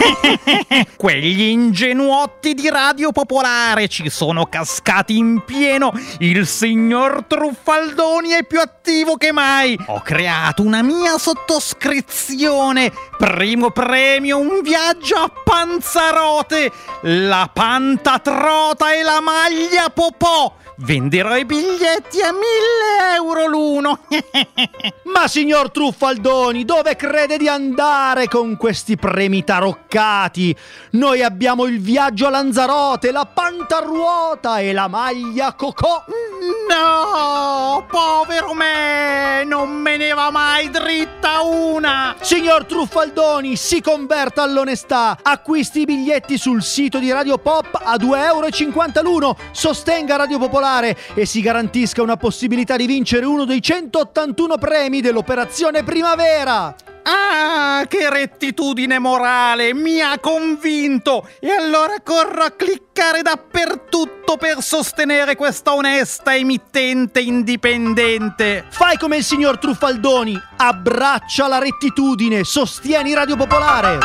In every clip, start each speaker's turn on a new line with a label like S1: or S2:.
S1: Quegli ingenuotti di Radio Popolare ci sono cascati in pieno. Il signor Truffaldoni è più attivo che mai. Ho creato una mia sottoscrizione. Primo premio, un viaggio a Panzarote, la pantatrota e la maglia popò. Venderò i biglietti a 1.000 euro l'uno.
S2: Ma signor Truffaldoni, dove crede di andare con questi premi taroccati? Noi abbiamo il viaggio a Lanzarote, la pantaruota e la maglia cocò.
S1: No, povero me, non me ne va mai dritta una.
S2: Signor Truffaldoni, si converta all'onestà. Acquisti i biglietti sul sito di Radio Pop a 2,50 euro l'uno. Sostenga Radio Popolare e si garantisca una possibilità di vincere uno dei 181 premi dell'Operazione Primavera.
S1: Ah, che rettitudine morale, mi ha convinto. E allora corro a cliccare dappertutto per sostenere questa onesta emittente indipendente.
S2: Fai come il signor Truffaldoni, abbraccia la rettitudine, sostieni Radio Popolare.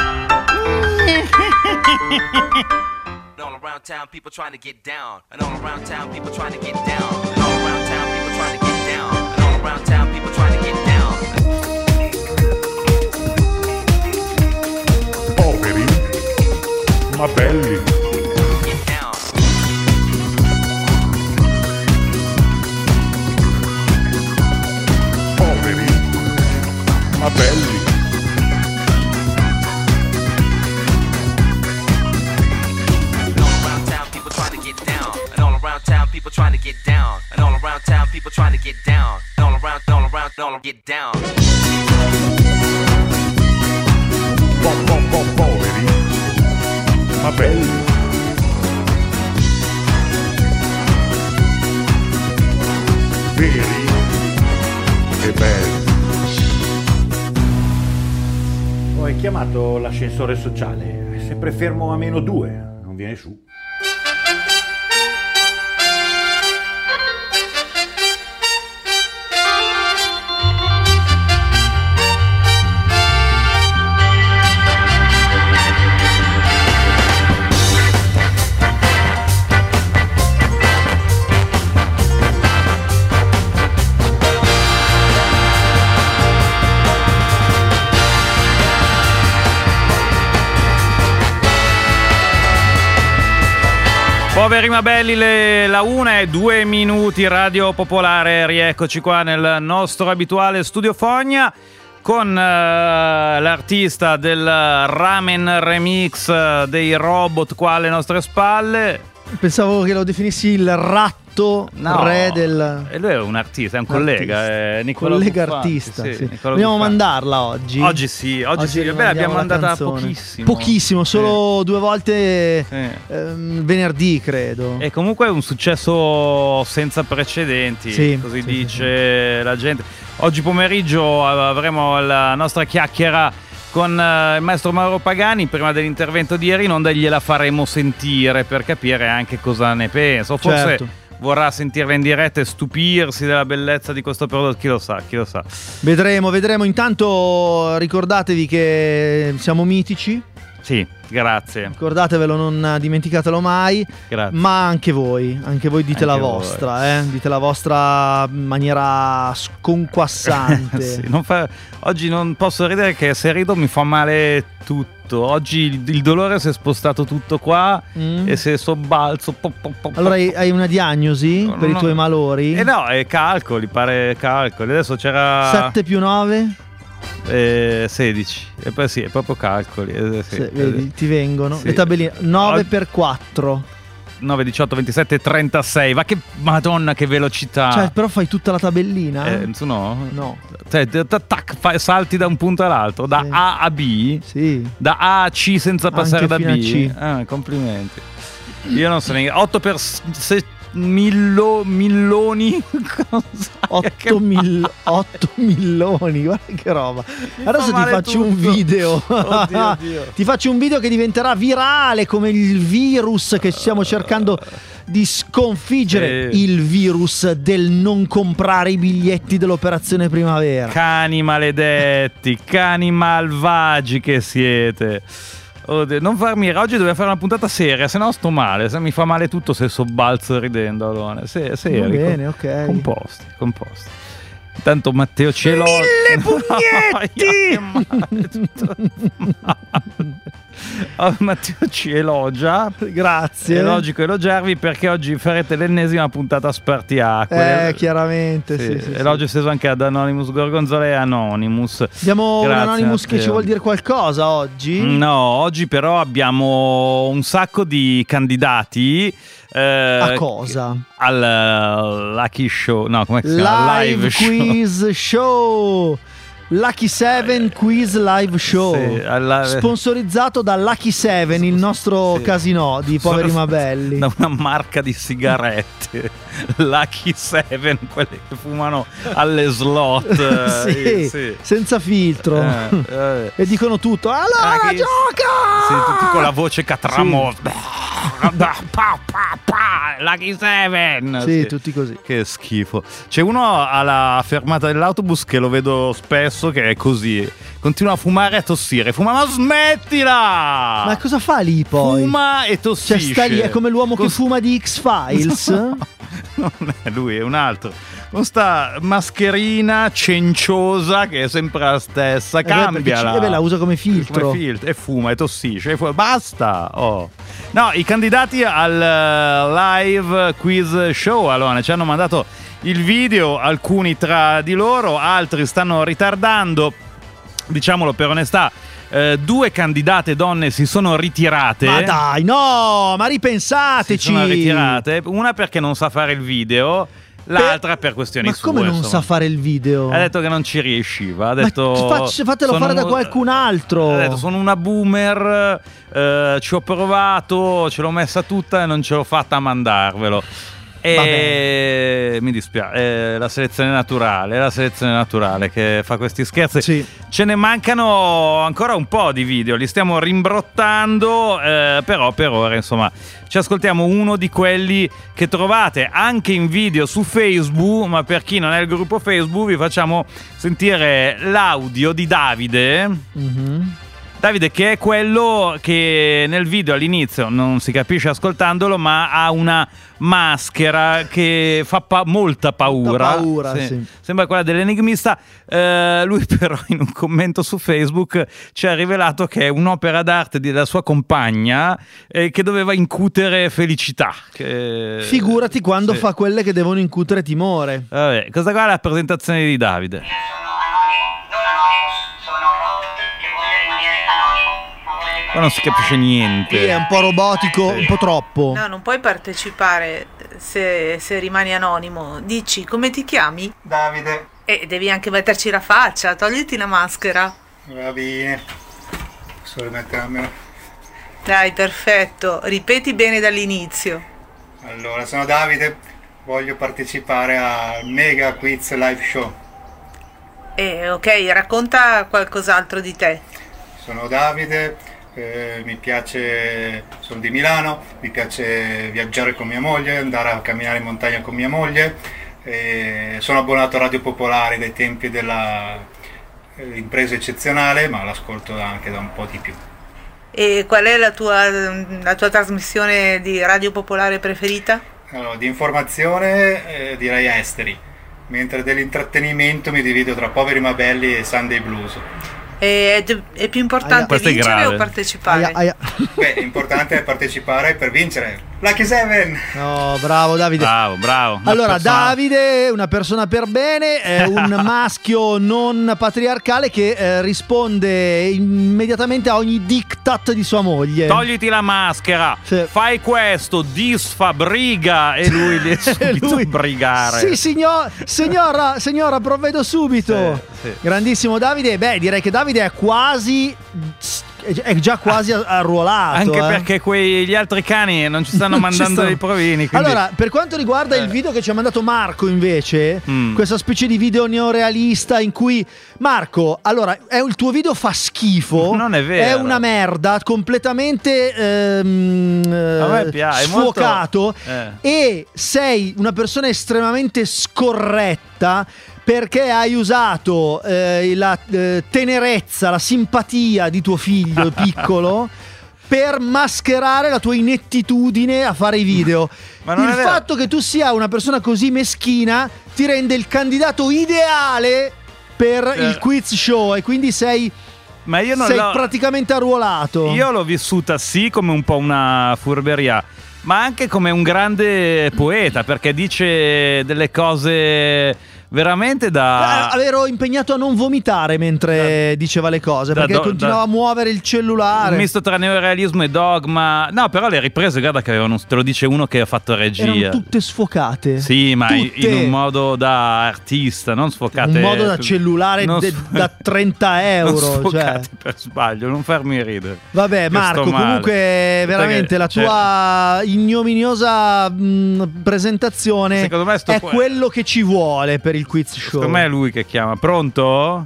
S3: All around town, people trying to get down. And all around town, people trying to get down. And all around town, people trying to get down. And all around town, people trying to get down.
S4: Poveri, ma belli.
S3: Get down.
S4: Poveri, ma belli.
S3: People trying to get down, and all around town, people trying to get down, and all around, get down.
S4: Poveri, ma belli. Veri e belli.
S5: Ho chiamato l'ascensore sociale, è sempre fermo a -2, non viene su.
S1: Poveri ma belli, la 1:02 Radio Popolare, rieccoci qua nel nostro abituale Studio Fogna con l'artista del ramen remix dei robot qua alle nostre spalle.
S2: Pensavo che lo definissi il ratto re del...
S1: E lui è un artista, è un collega, Nicola
S2: collega
S1: Buffanti,
S2: artista, sì.
S1: Nicola
S2: Dobbiamo
S1: Buffanti.
S2: mandarla oggi.
S1: Oggi sì. Beh, l'abbiamo mandata
S2: pochissimo, solo 2 volte venerdì, credo.
S1: E comunque è un successo senza precedenti, così dice la gente. Oggi pomeriggio avremo la nostra chiacchiera con il maestro Mauro Pagani. Prima dell'intervento di ieri in onda gliela faremo sentire per capire anche cosa ne pensa, o forse vorrà sentirla in diretta e stupirsi della bellezza di questo prodotto, chi lo sa.
S2: Vedremo. Intanto ricordatevi che siamo mitici.
S1: Sì, grazie.
S2: Ricordatevelo, non dimenticatelo mai.
S1: Grazie.
S2: Ma anche voi dite la vostra, dite la vostra in maniera sconquassante.
S1: Sì, oggi non posso ridere, che se rido mi fa male tutto. Oggi il dolore si è spostato tutto qua e se sobbalzo.
S2: Allora hai una diagnosi per i tuoi malori?
S1: No, è calcoli. Adesso c'era
S2: 7 più 9?
S1: 16. E poi sì, è proprio calcoli.
S2: Vedi, ti vengono le tabelline. 9 per 4.
S1: 9, 18, 27, 36. Ma che madonna, che velocità.
S2: Cioè, però fai tutta la tabellina?
S1: No. Salti da un punto all'altro, da A a B.
S2: Sì.
S1: Da A a C senza passare
S2: anche
S1: da B.
S2: C.
S1: Complimenti. Io non so neanche. 8 per milloni.
S2: 8 milioni, guarda che roba. Adesso ti faccio un video.
S1: Oddio.
S2: Ti faccio un video che diventerà virale come il virus che stiamo cercando di sconfiggere, il virus del non comprare i biglietti dell'Operazione Primavera.
S1: Cani maledetti, cani malvagi che siete. Oddio, non farmi ridere. Oggi dobbiamo fare una puntata seria, se no sto male. Se mi fa male tutto se sobbalzo ridendo. Allora. Serio.
S2: Va bene, ok.
S1: Composti. Intanto Matteo Cielo.
S2: 1000 pugnetti!
S1: Matteo ci elogia.
S2: Grazie.
S1: È logico elogiarvi perché oggi farete l'ennesima puntata spartiacque.
S2: Chiaramente. Sì,
S1: elogio esteso anche ad Anonymous Gorgonzola e Anonymous.
S2: Abbiamo un
S1: Grazie,
S2: Anonymous che
S1: Matteo.
S2: ci vuol dire qualcosa oggi?
S1: No, oggi però abbiamo un sacco di candidati.
S2: A cosa?
S1: Al Lucky Show. No, come si chiama?
S2: Live Quiz Show. Lucky 7 Quiz Live Show.
S1: Sì,
S2: sponsorizzato da Lucky 7, il nostro casino di Poveri ma Belli.
S1: Da una marca di sigarette, Lucky 7, quelle che fumano alle slot.
S2: sì, senza filtro. E dicono tutto. Allora gioca!
S1: Sì, tutti con la voce catramosa. Lucky 7.
S2: Sì, tutti così.
S1: Che schifo. C'è uno alla fermata dell'autobus che lo vedo spesso che è così. Continua a fumare e a tossire. Fuma, ma smettila!
S2: Ma cosa fa lì poi?
S1: Fuma e tossisce.
S2: Cioè sta lì, è come l'uomo che fuma di X-Files.
S1: No, non è lui, è un altro. Con sta mascherina cenciosa che è sempre la stessa. Cambiala.
S2: La usa come filtro.
S1: E fuma e tossisce. Basta. No, i candidati al live quiz show allora ci hanno mandato il video, alcuni tra di loro, altri stanno ritardando. Diciamolo per onestà, 2 candidate donne si sono ritirate.
S2: Ma dai, no, ma ripensateci.
S1: Si sono ritirate, una perché non sa fare il video, l'altra per questioni sue.
S2: Ma come non sa fare il video?
S1: Ha detto che non ci riusciva. Ha detto
S2: fatelo fare da qualcun altro.
S1: Ha detto sono una boomer, ci ho provato, ce l'ho messa tutta e non ce l'ho fatta a mandarvelo. E mi dispiace, la selezione naturale che fa questi scherzi.
S2: Sì.
S1: Ce ne mancano ancora un po' di video, li stiamo rimbrottando, però per ora insomma ci ascoltiamo uno di quelli che trovate anche in video su Facebook, ma per chi non è il gruppo Facebook vi facciamo sentire l'audio di Davide. Davide, che è quello che nel video all'inizio non si capisce ascoltandolo, ma ha una maschera che fa molta paura.
S2: Sì.
S1: Sembra quella dell'enigmista. Lui però in un commento su Facebook ci ha rivelato che è un'opera d'arte della sua compagna che doveva incutere felicità.
S2: Figurati quando fa quelle che devono incutere timore.
S1: Vabbè, questa qua è la presentazione di Davide. Qua non si capisce niente.
S2: È un po' robotico, un po' troppo.
S6: No, non puoi partecipare se rimani anonimo. Dici, come ti chiami?
S7: Davide.
S6: E devi anche metterci la faccia, togliti la maschera.
S7: Va bene. Posso rimettermela?
S6: Dai, perfetto. Ripeti bene dall'inizio.
S7: Allora, sono Davide. Voglio partecipare al Mega Quiz Live Show.
S6: Ok, racconta qualcos'altro di te.
S7: Sono Davide. Mi piace, sono di Milano, mi piace viaggiare con mia moglie, andare a camminare in montagna con mia moglie, sono abbonato a Radio Popolare dai tempi della impresa eccezionale, ma l'ascolto anche da un po' di più.
S6: E qual è la tua trasmissione di Radio Popolare preferita?
S7: Allora, di informazione direi Esteri, mentre dell'intrattenimento mi divido tra Poveri ma Belli e Sunday Blues.
S6: È più importante vincere o partecipare?
S7: Beh, l'importante è partecipare per vincere. Lucky 7!
S2: No, bravo Davide.
S1: Bravo.
S2: Allora, Davide è una persona per bene, è un maschio non patriarcale che risponde immediatamente a ogni diktat di sua moglie.
S1: Togliti la maschera, fai questo, disfa, briga, e lui gli è subito brigare.
S2: Sì, signora, provvedo subito.
S1: Sì.
S2: Grandissimo Davide. Beh, direi che Davide è già quasi arruolato.
S1: Anche perché gli altri cani non ci stanno mandando dei provini. Quindi...
S2: Allora, per quanto riguarda il video che ci ha mandato Marco invece, questa specie di video neorealista in cui Marco, allora, il tuo video fa schifo.
S1: Non è vero.
S2: È una merda, completamente
S1: a me piace,
S2: sfuocato.
S1: Molto...
S2: E sei una persona estremamente scorretta perché hai usato la tenerezza, la simpatia di tuo figlio piccolo per mascherare la tua inettitudine a fare i video.
S1: Ma non
S2: il
S1: è vero.
S2: fatto che tu sia una persona così meschina ti rende il candidato ideale per il quiz show, e quindi sei praticamente arruolato.
S1: Io l'ho vissuta sì come un po' una furberia, ma anche come un grande poeta, perché dice delle cose veramente da...
S2: Ero impegnato a non vomitare mentre diceva le cose, perché continuava a muovere il cellulare.
S1: Un misto tra neorealismo e dogma. No, però le riprese, guarda che avevano, te lo dice uno che ha fatto regia.
S2: Erano tutte sfocate.
S1: Sì, ma
S2: Tutte.
S1: in un modo da artista, non sfocate.
S2: Un modo da cellulare da 30 euro.
S1: Non sfocate
S2: cioè.
S1: per sbaglio, non farmi ridere.
S2: Vabbè,
S1: Che
S2: Marco,
S1: sto male.
S2: comunque veramente la tua ignominiosa presentazione
S1: Secondo me
S2: è quello che ci vuole per il quiz show.
S1: Secondo me è lui che chiama. Pronto?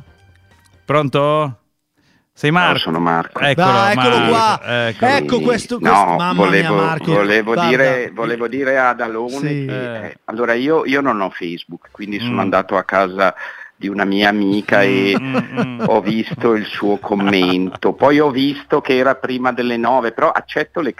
S1: Pronto? Sei Marco?
S8: Sono Marco.
S1: Eccolo,
S2: eccolo
S1: Marco.
S2: qua. Ecco questo.
S8: No,
S2: mamma mia, Marco.
S8: volevo
S2: Guarda.
S8: dire ad Alone
S2: Sì.
S8: che allora io non ho Facebook, quindi sono andato a casa di una mia amica e ho visto il suo commento, poi ho visto che era prima delle 9, però accetto le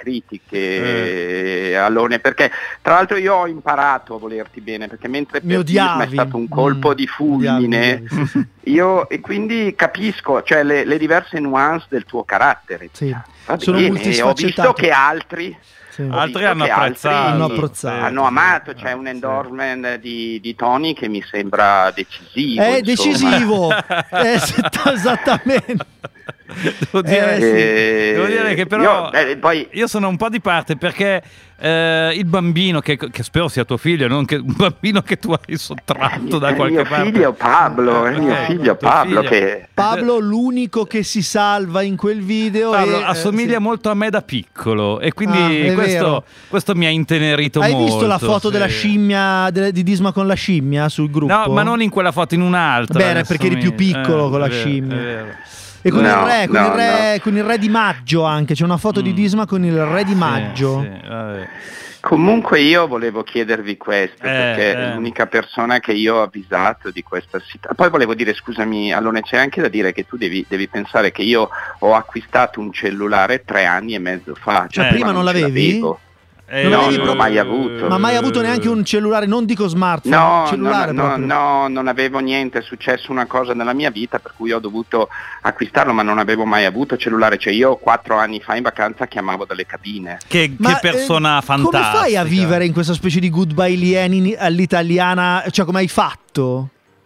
S8: critiche, Alone, perché tra l'altro io ho imparato a volerti bene, perché mentre per Disma è stato un colpo di fulmine, io e quindi capisco, cioè le diverse nuance del tuo carattere.
S2: Sì.
S8: Va
S2: Sono
S8: bene, ho
S2: multisfaccettato.
S8: visto che altri
S2: Sì.
S1: Altri hanno apprezzato.
S8: hanno amato, c'è un endorsement di Tony che mi sembra decisivo.
S2: È
S8: insomma.
S2: decisivo. Esattamente.
S1: Devo dire che però
S8: poi
S1: io sono un po' di parte, perché il bambino che spero sia tuo figlio, non che un bambino che tu hai sottratto da qualche parte.
S8: Mio figlio Pablo, mio figlio Pablo, che
S2: Pablo, l'unico che si salva in quel video.
S1: Pablo assomiglia molto a me da piccolo, e quindi
S2: vero.
S1: questo mi ha intenerito molto.
S2: Hai visto la foto della scimmia di Disma con la scimmia sul gruppo?
S1: No, ma non in quella foto, in un'altra.
S2: Bene, perché eri più piccolo con la scimmia.
S1: È vero.
S2: E con il re di maggio anche, c'è una foto di Disma con il re di maggio.
S1: Sì, vabbè.
S8: Comunque io volevo chiedervi questo, perché è l'unica persona che io ho avvisato di questa situazione. Poi volevo dire, scusami, Alone, c'è anche da dire che tu devi pensare che io ho acquistato un cellulare 3 anni e mezzo fa.
S2: Cioè prima non l'avevi?
S8: Non l'ho mai avuto.
S2: Ma mai avuto neanche un cellulare, non dico smartphone, cellulare proprio?
S8: No, non avevo niente, è successo una cosa nella mia vita per cui ho dovuto acquistarlo, ma non avevo mai avuto cellulare. Cioè io 4 anni fa in vacanza chiamavo dalle cabine.
S1: Che persona fantastica.
S2: Come fai a vivere in questa specie di goodbye Lenin all'italiana? Cioè come hai fatto?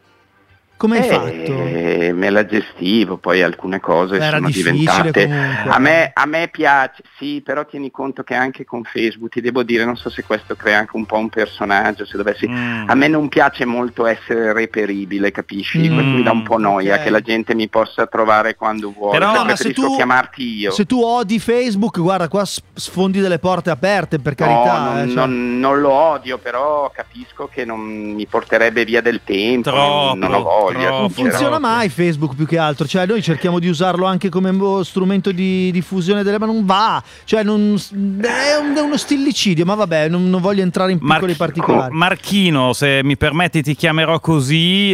S2: Come hai fatto?
S8: Me la gestivo, poi alcune cose
S2: Era
S8: sono
S2: difficile
S8: diventate. A me piace, sì, però tieni conto che anche con Facebook, ti devo dire, non so se questo crea anche un po' un personaggio, se dovessi. A me non piace molto essere reperibile, capisci? Questo mi dà un po' noia, che la gente mi possa trovare quando vuole.
S2: Però
S8: preferisco chiamarti io.
S2: Se tu odi Facebook, guarda, qua sfondi delle porte aperte, per carità.
S8: Non lo odio, però capisco che non mi porterebbe via del tempo. Non ho voglia.
S2: Non funziona mai Facebook, più che altro, cioè noi cerchiamo di usarlo anche come strumento di diffusione ma non va, cioè è uno stillicidio, ma vabbè, non voglio entrare in piccoli particolari.
S1: Marchino, se mi permetti ti chiamerò così,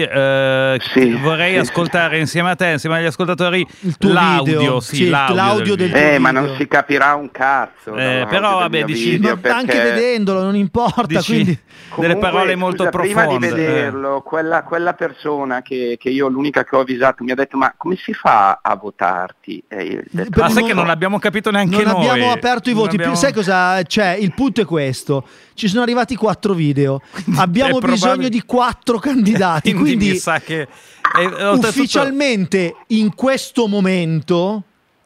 S1: vorrei ascoltare insieme a te, insieme agli ascoltatori, l'audio,
S2: l'audio del tuo video.
S8: Ma non si capirà un cazzo.
S1: Però vabbè, dici,
S2: ma anche vedendolo non importa, quindi
S1: delle parole molto profonde.
S8: Prima di vederlo, quella persona che io l'unica che ho avvisato mi ha detto: ma come si fa a votarti?
S1: Ma sai che non l'abbiamo capito neanche
S2: noi?
S1: Non
S2: abbiamo aperto i voti. Sai cosa c'è? Il punto è questo: ci sono arrivati 4 video, abbiamo bisogno di 4 candidati, quindi
S1: mi sa che
S2: ufficialmente in questo momento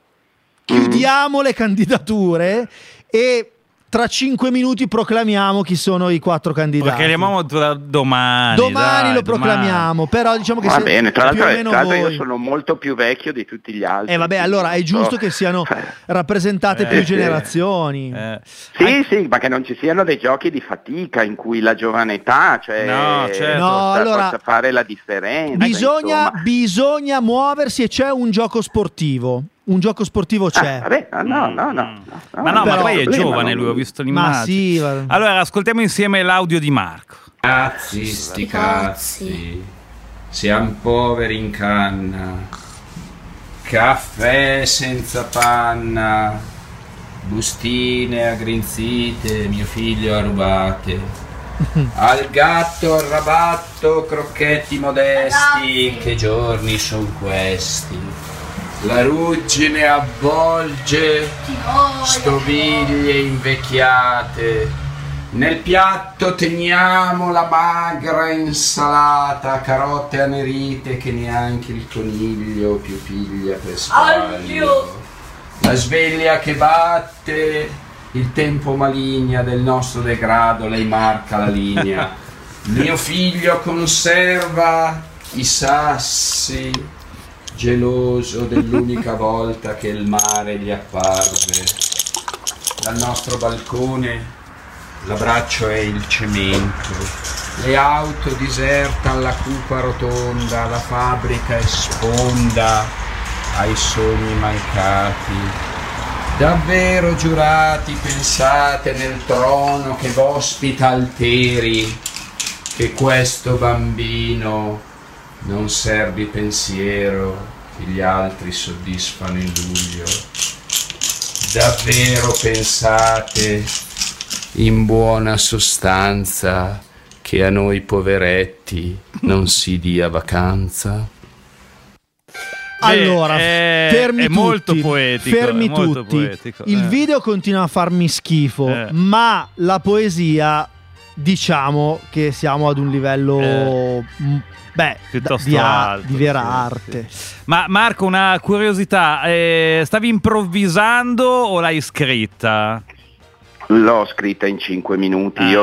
S2: chiudiamo le candidature e tra 5 minuti proclamiamo chi sono i 4 candidati.
S1: Proclamiamo domani.
S2: Domani lo proclamiamo, però diciamo che
S8: va bene, tra l'altro
S2: io
S8: sono molto più vecchio di tutti gli altri.
S2: Vabbè, allora è giusto che siano rappresentate più generazioni.
S8: Sì, ma che non ci siano dei giochi di fatica in cui la giovane età, possa fare la differenza.
S2: Bisogna muoversi e c'è un gioco sportivo. Un gioco sportivo c'è.
S1: Ma poi è giovane lui, ho visto l'immagine.
S2: Ma sì,
S1: allora ascoltiamo insieme l'audio di Marco.
S9: Sti cazzi. Siamo poveri in canna. Caffè senza panna. bustine aggrinzite, mio figlio a rubate, al gatto, al rabatto, crocchetti modesti, che giorni son questi, la ruggine avvolge stoviglie invecchiate, nel piatto teniamo la magra insalata, carote annerite che neanche il coniglio più piglia per sbaglio. La sveglia che batte, il tempo maligna del nostro degrado, lei marca la linea. Mio figlio conserva i sassi, geloso dell'unica volta che il mare gli apparve. Dal nostro balcone l'abbraccio è il cemento, le auto disertan la cupa rotonda, la fabbrica è sponda ai sogni mancati. Davvero giurati pensate nel trono che v'ospita alteri, che questo bambino non serbi pensiero che gli altri soddisfano il luglio. Davvero pensate in buona sostanza che a noi poveretti non si dia vacanza?
S2: Allora, fermi
S1: è
S2: tutti,
S1: molto poetico,
S2: fermi
S1: è molto
S2: tutti.
S1: poetico.
S2: Il video continua a farmi schifo, ma la poesia, diciamo che siamo ad un livello
S1: piuttosto
S2: di
S1: alto,
S2: vera
S1: sì,
S2: arte.
S1: sì. Ma Marco, una curiosità, stavi improvvisando o l'hai scritta?
S8: L'ho scritta in 5 minuti, io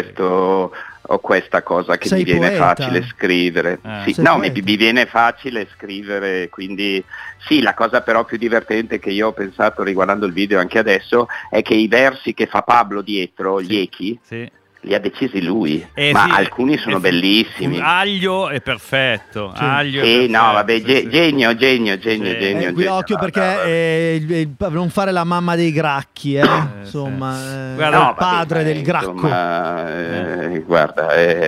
S8: ho questa cosa che mi viene facile scrivere. Sì, no, mi viene facile scrivere, quindi sì, la cosa però più divertente che io ho pensato riguardando il video anche adesso è che i versi che fa Pablo dietro, gli echi, li ha decisi lui, ma alcuni sono bellissimi.
S1: Aglio è perfetto, Aglio è
S8: sì,
S1: perfetto,
S8: no, vabbè,
S1: sì.
S8: genio.
S2: Qui occhio perché non fare la mamma dei gracchi, insomma,
S1: Guarda,
S2: il padre del gracco.
S8: Guarda,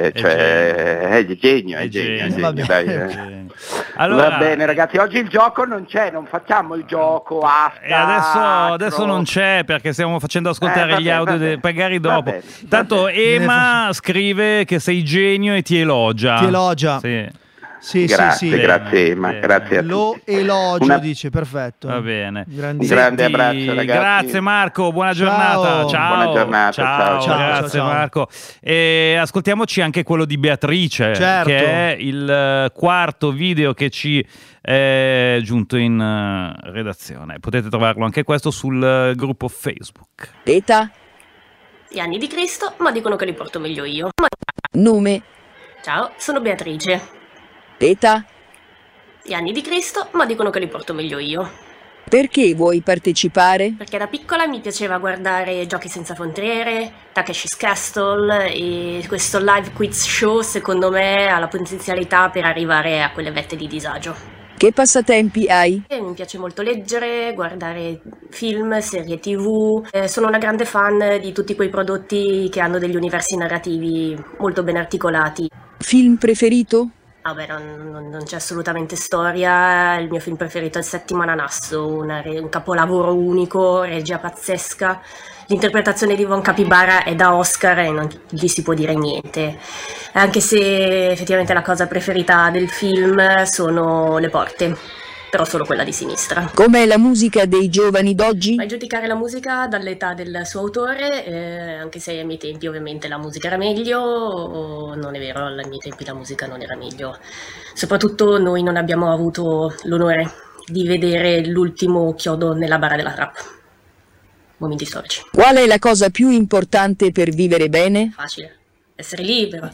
S8: è genio. Dai.
S1: Allora,
S8: va bene ragazzi, oggi il gioco non c'è, non facciamo il gioco
S1: adesso non c'è perché stiamo facendo ascoltare gli audio magari dopo. Tanto Ema scrive che sei genio e ti elogia. Sì,
S8: grazie Ema, grazie a tutti.
S2: Lo elogio, dice, perfetto.
S1: Va bene.
S8: Grande abbraccio ragazzi.
S1: Grazie Marco, buona giornata. Ciao.
S8: Buona giornata. Ciao.
S1: Grazie Marco. E ascoltiamoci anche quello di Beatrice, che è il quarto video che ci è giunto in redazione. Potete trovarlo anche questo sul gruppo Facebook.
S10: Età?
S11: Gli anni di Cristo, ma dicono che li porto meglio io.
S10: Nome?
S11: Ciao, sono Beatrice.
S10: Età?
S11: Gli anni di Cristo, ma dicono che li porto meglio io.
S10: Perché vuoi partecipare?
S11: Perché da piccola mi piaceva guardare Giochi senza frontiere, Takeshi's Castle, e questo live quiz show secondo me ha la potenzialità per arrivare a quelle vette di disagio.
S10: Che passatempi hai?
S11: Mi piace molto leggere, guardare film, serie TV. Sono una grande fan di tutti quei prodotti che hanno degli universi narrativi molto ben articolati.
S10: Film preferito?
S11: Vabbè, non c'è assolutamente storia. Il mio film preferito è Il settimo ananasso, un capolavoro unico, regia pazzesca. L'interpretazione di Von Capybara è da Oscar e non gli si può dire niente. Anche se effettivamente la cosa preferita del film sono le porte, però solo quella di sinistra.
S10: Com'è la musica dei giovani d'oggi?
S11: Vai a giudicare la musica dall'età del suo autore, anche se ai miei tempi ovviamente la musica era meglio, non è vero, ai miei tempi la musica non era meglio. Soprattutto noi non abbiamo avuto l'onore di vedere l'ultimo chiodo nella bara della trap. Momenti storici.
S10: Qual è la cosa più importante per vivere bene?
S11: Facile. Essere libero.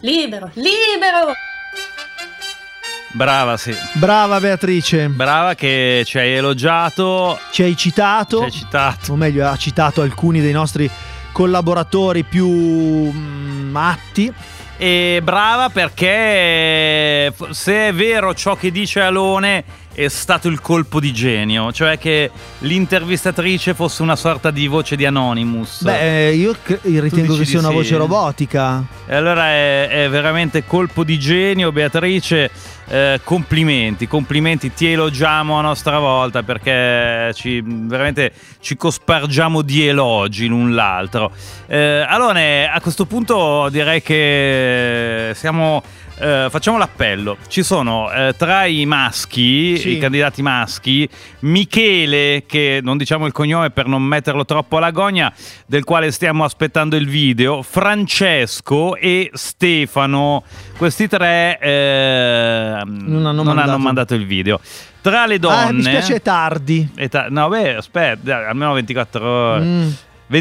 S1: Brava, sì.
S2: Brava Beatrice.
S1: Brava che ci hai elogiato.
S2: Ci hai citato. O meglio, ha citato alcuni dei nostri collaboratori più matti.
S1: E brava perché se è vero ciò che dice Alone è stato il colpo di genio, cioè che l'intervistatrice fosse una sorta di voce di Anonymous.
S2: Beh, io ritengo che sia una voce
S1: sì.
S2: robotica.
S1: E allora è veramente colpo di genio, Beatrice. Complimenti, ti elogiamo a nostra volta, perché veramente ci cospargiamo di elogi l'un l'altro. Allora, a questo punto direi che facciamo l'appello. Ci sono tra i maschi,
S2: sì,
S1: i candidati maschi, Michele, che non diciamo il cognome per non metterlo troppo alla gogna, del quale stiamo aspettando il video, Francesco e Stefano. Questi tre non hanno mandato il video. Tra le donne,
S2: mi spiace, è tardi.
S1: No, beh, aspetta, almeno 24 ore.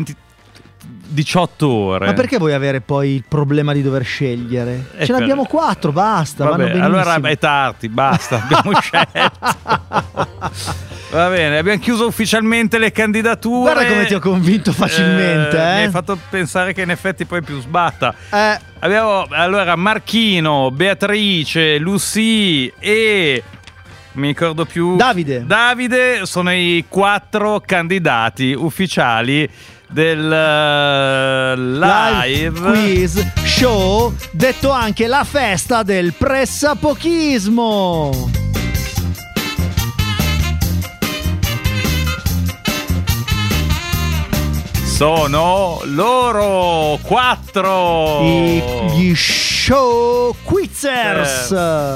S1: 18 ore.
S2: Ma perché vuoi avere poi il problema di dover scegliere? Ce ne abbiamo 4, basta.
S1: Vabbè,
S2: vanno benissimo.
S1: allora è tardi, basta, abbiamo scelto. Va bene, abbiamo chiuso ufficialmente le candidature.
S2: Guarda come ti ho convinto facilmente.
S1: Mi hai fatto pensare che in effetti poi più sbatta.
S2: Abbiamo
S1: allora Marchino, Beatrice, Lucy e... mi ricordo più... Davide sono i 4 candidati ufficiali del live
S2: quiz show, detto anche la festa del pressapochismo.
S1: Sono loro 4
S2: gli show quizzers.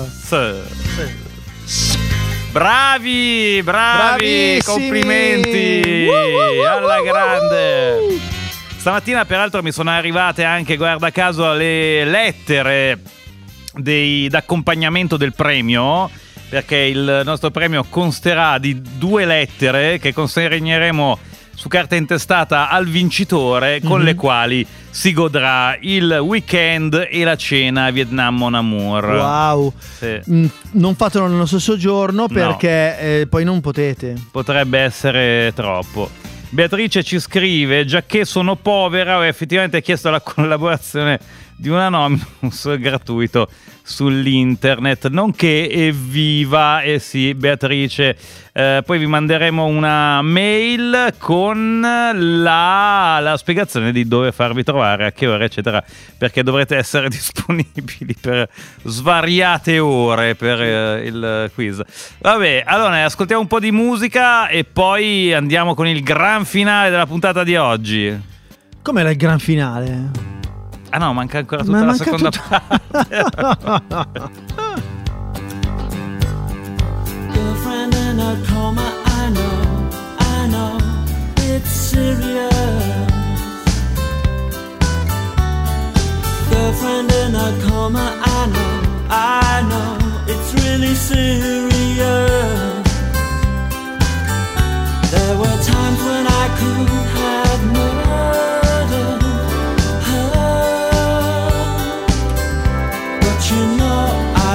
S1: Bravi,
S2: bravissimi,
S1: complimenti alla grande. Stamattina peraltro mi sono arrivate anche, guarda caso, le lettere d'accompagnamento del premio, perché il nostro premio consterà di 2 lettere che consegneremo su carta intestata al vincitore, con le quali si godrà il weekend e la cena a Vietnam Mon Amour.
S2: Wow,
S1: sì.
S2: Non fatelo nello stesso giorno, perché poi non potete.
S1: Potrebbe essere troppo. Beatrice ci scrive: giacché sono povera, ho effettivamente chiesto la collaborazione di un Anonymous gratuito sull'internet, nonché evviva. Sì, Beatrice, poi vi manderemo una mail con la spiegazione di dove farvi trovare, a che ora, eccetera, perché dovrete essere disponibili per svariate ore per il quiz. Vabbè, allora ascoltiamo un po' di musica e poi andiamo con il gran finale della puntata di oggi.
S2: Com'era il gran finale?
S1: Ah no, manca ancora tutta la seconda parte.
S12: Girlfriend in a coma, I know, it's serious. Girlfriend in a coma, I know, it's really serious. There were times when I could have murdered her, but you know I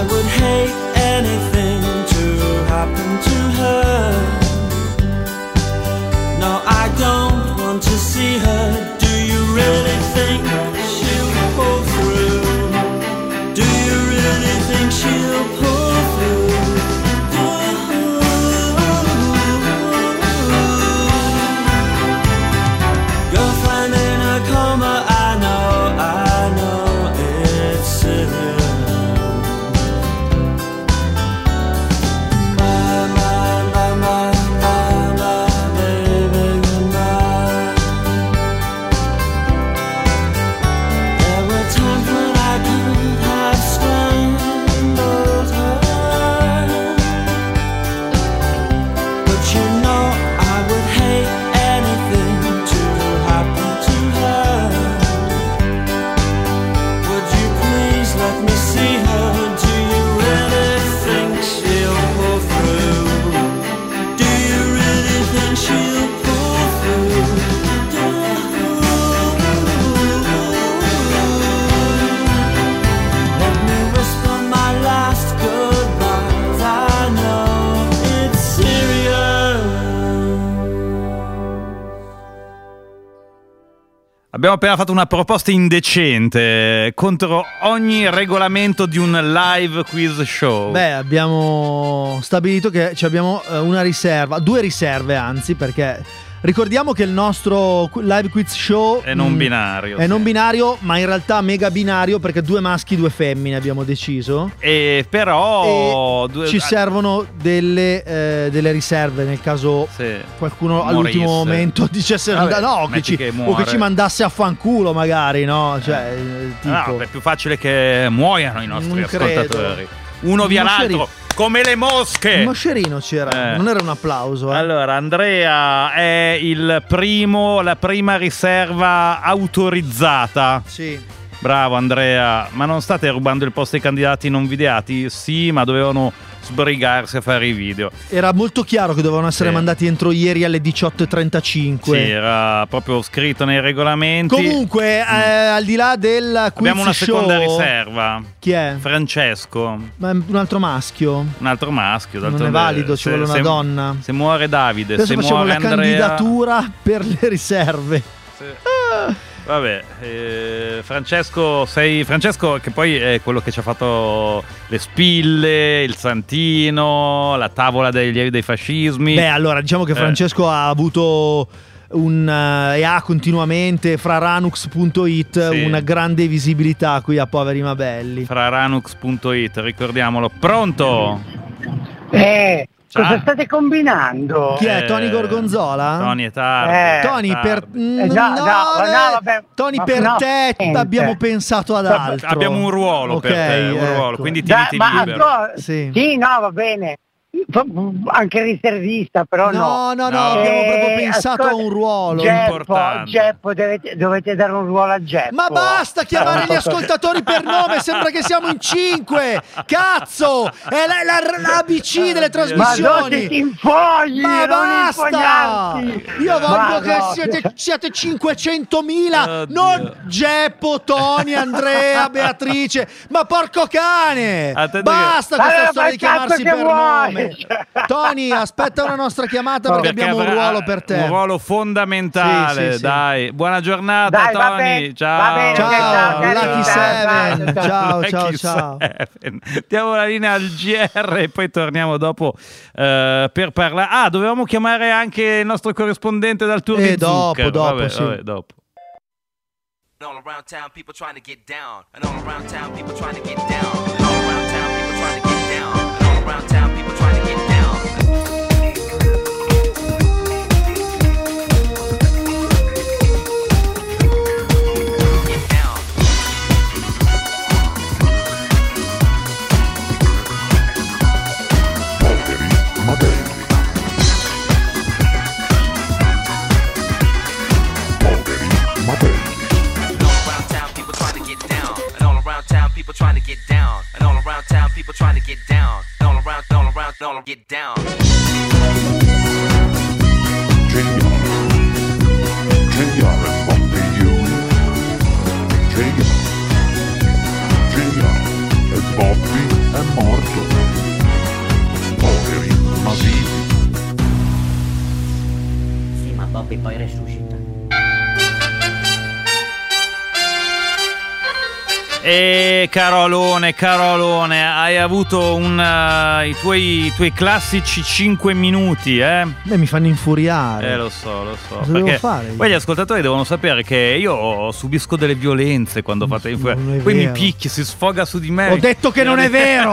S1: Abbiamo appena fatto una proposta indecente contro ogni regolamento di un live quiz show.
S2: Beh, abbiamo stabilito che abbiamo una riserva, 2 riserve anzi, perché ricordiamo che il nostro live quiz show
S1: è non binario.
S2: È non binario, ma in realtà mega binario, perché 2 maschi, 2 femmine abbiamo deciso.
S1: E però
S2: ci servono delle riserve nel caso qualcuno all'ultimo momento dicesse o che ci mandasse a fanculo magari, no? Cioè, tipo...
S1: No, è più facile che muoiano i nostri ascoltatori. Uno via l'altro. Come le mosche.
S2: Il moscerino c'era, non era un applauso.
S1: Allora, Andrea è la prima riserva autorizzata.
S2: Sì.
S1: Bravo Andrea, ma non state rubando il posto ai candidati non videati? Sì, ma dovevano sbrigarsi a fare i video.
S2: Era molto chiaro che dovevano essere mandati entro ieri alle 18:35.
S1: Sì, era proprio scritto nei regolamenti.
S2: Comunque, al di là del quiz
S1: abbiamo una
S2: show,
S1: seconda riserva.
S2: Chi è?
S1: Francesco.
S2: Ma un altro maschio?
S1: Un altro maschio.
S2: Non è valido, ci vuole una donna.
S1: Se muore Davide,
S2: adesso
S1: se
S2: facciamo
S1: muore
S2: la
S1: Andrea...
S2: candidatura per le riserve.
S1: Sì. Vabbè, Francesco che poi è quello che ci ha fatto le spille, il santino, la tavola dei fascismi.
S2: Beh, allora diciamo che Francesco ha avuto e ha continuamente fra ranux.it una grande visibilità qui a Poveri ma Belli.
S1: Fra ranux.it, ricordiamolo. Pronto?
S13: Cosa state combinando?
S2: Chi è? Tony Gorgonzola?
S1: Tony è tardi.
S2: Tony,
S13: vabbè,
S2: Tony, per te abbiamo pensato ad altro.
S1: Abbiamo un ruolo per te, un ruolo, quindi tieniti libero.
S13: Sì, no, va bene. Anche riservista, però
S2: no, abbiamo proprio pensato a un ruolo
S13: importante. Geppo, dovete dare un ruolo a Geppo.
S2: Ma basta chiamare gli ascoltatori per nome, sembra che siamo in 5. Cazzo, è l'ABC delle trasmissioni.
S13: Ma non ti infogli,
S2: ma basta. Io voglio che siate 500.000, non Geppo, Tony, Andrea, Beatrice. Ma porco cane, basta questa storia di chiamarsi per nome. Tony, aspetta una nostra chiamata perché abbiamo un ruolo per te.
S1: Un ruolo fondamentale,
S2: sì.
S1: Dai. Buona giornata, Tony. Ciao.
S2: Ciao, Lucky Seven. Ciao.
S1: Diamo la linea al GR e poi torniamo dopo per parlare. Dovevamo chiamare anche il nostro corrispondente dal tour di Zucchero. Vabbè, dopo.
S3: All around town, people trying to get down. And all around town, people trying to get down. And all around town, people trying to get down. And all around town, people trying to get down. People trying to get down, and all around town, people trying to get down, and all around, get down.
S4: JR e Bobby U. JR e Bobby è morto. Poveri ma vivi.
S14: Sì, ma Bobby poi resuscita.
S1: E Carolone, hai avuto i tuoi classici 5 minuti,
S2: mi fanno infuriare.
S1: Lo so.
S2: Cosa devo fare?
S1: Poi gli ascoltatori devono sapere che io subisco delle violenze quando fate infuriare. Poi mi picchi, si sfoga su di me.
S2: Ho detto che non è vero.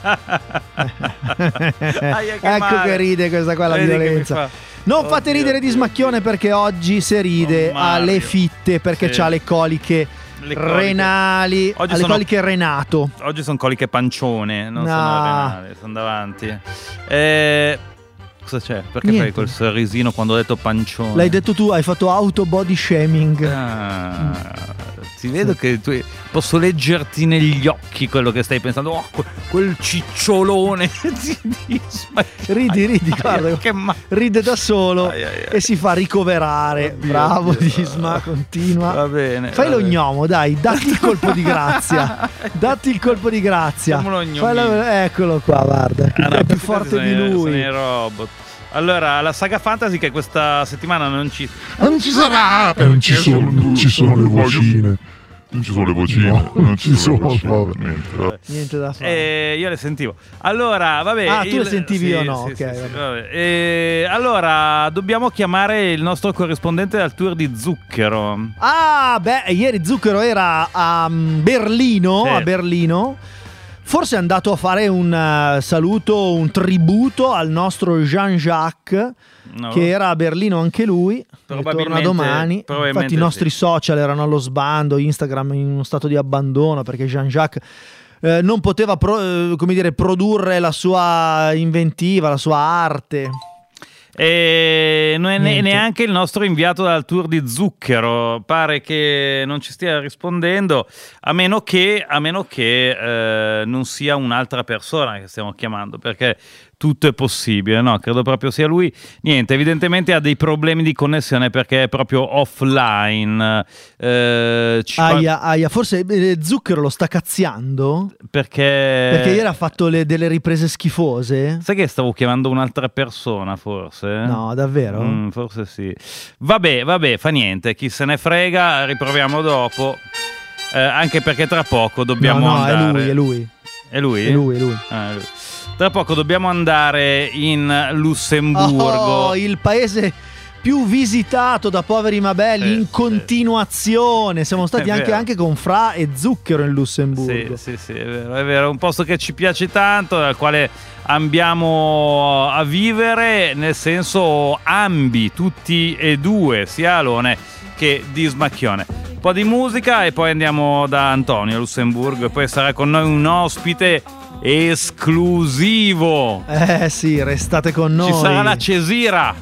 S2: Ecco che ride questa qua, la violenza. Non fate ridere di Smacchione perché oggi se ride ha le fitte perché c'ha le coliche renali. Oggi sono coliche renato.
S1: Oggi sono coliche pancione, non sono renali, sono davanti. Cosa c'è? Perché fai quel sorrisino quando ho detto pancione?
S2: L'hai detto tu, hai fatto auto body shaming.
S1: Ti vedo che posso leggerti negli occhi quello che stai pensando. Oh, quel cicciolone di Isma.
S2: Ridi, guarda, ride da solo e si fa ricoverare. Bravo Disma, continua.
S1: Va bene.
S2: Fai lo gnomo, dai, datti il colpo di grazia. Datti il colpo di grazia. Eccolo qua, guarda, è più forte di lui.
S1: Sono i robot. Allora, la saga fantasy che questa settimana non ci
S4: sarà,
S15: non ci sono le vocine.
S4: Non ci sono le vocine,
S15: no, non ci sono
S2: niente da fare.
S1: Io le sentivo. Allora, vabbè.
S2: Tu le sentivi o no?
S1: Sì,
S2: ok.
S1: sì, vabbè. Allora, dobbiamo chiamare il nostro corrispondente dal tour di Zucchero.
S2: Ieri Zucchero era a Berlino.
S1: Sì.
S2: A Berlino. Forse è andato a fare un saluto, un tributo al nostro Jean-Jacques, che era a Berlino anche lui. Torna domani. Infatti i nostri social erano allo sbando, Instagram in uno stato di abbandono perché Jean-Jacques non poteva produrre la sua inventiva, la sua arte.
S1: E non è neanche il nostro inviato dal tour di Zucchero, pare che non ci stia rispondendo, a meno che non sia un'altra persona che stiamo chiamando, perché tutto è possibile, no? Credo proprio sia lui. Niente, evidentemente ha dei problemi di connessione perché è proprio offline.
S2: Forse Zucchero lo sta cazziando?
S1: Perché
S2: ieri ha fatto delle riprese schifose?
S1: Sai che stavo chiamando un'altra persona, forse?
S2: No, davvero?
S1: Forse sì. Vabbè, fa niente, chi se ne frega, riproviamo dopo. Anche perché tra poco dobbiamo andare.
S2: È lui.
S1: È lui?
S2: È lui.
S1: Tra poco dobbiamo andare in Lussemburgo.
S2: Il paese più visitato da poveri Mabelli in continuazione. Siamo stati anche con Fra e Zucchero in Lussemburgo.
S1: Sì, è vero. Un posto che ci piace tanto, dal quale andiamo a vivere, nel senso ambi, tutti e due, sia Alone che di Smacchione. Un po' di musica e poi andiamo da Antonio a Lussemburgo e poi sarà con noi un ospite esclusivo.
S2: Sì, restate con noi.
S1: Ci sarà la Cesira.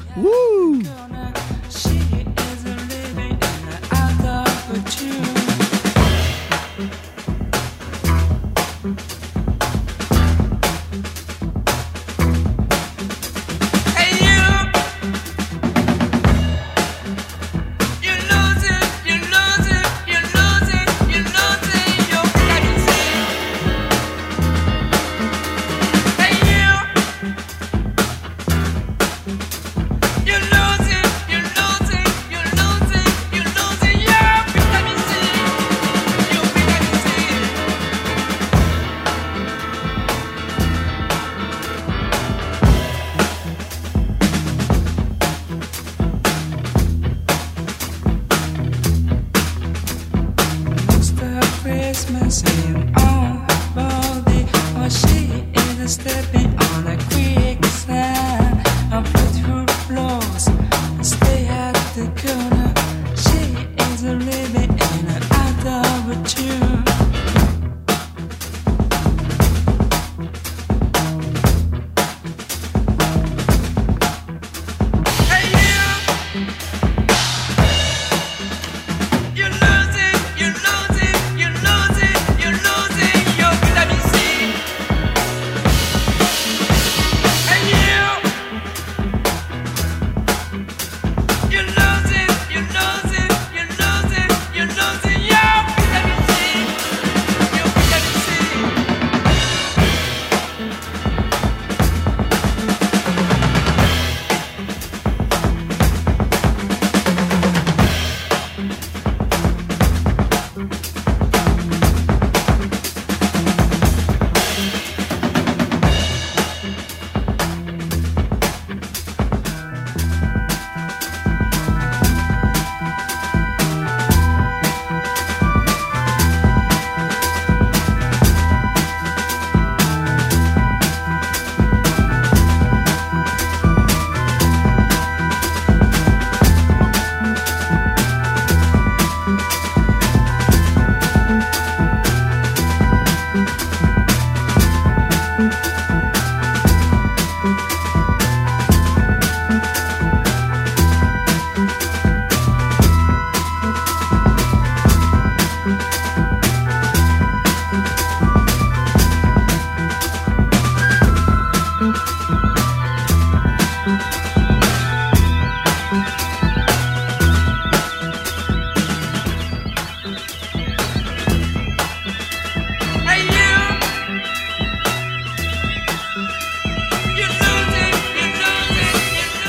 S12: You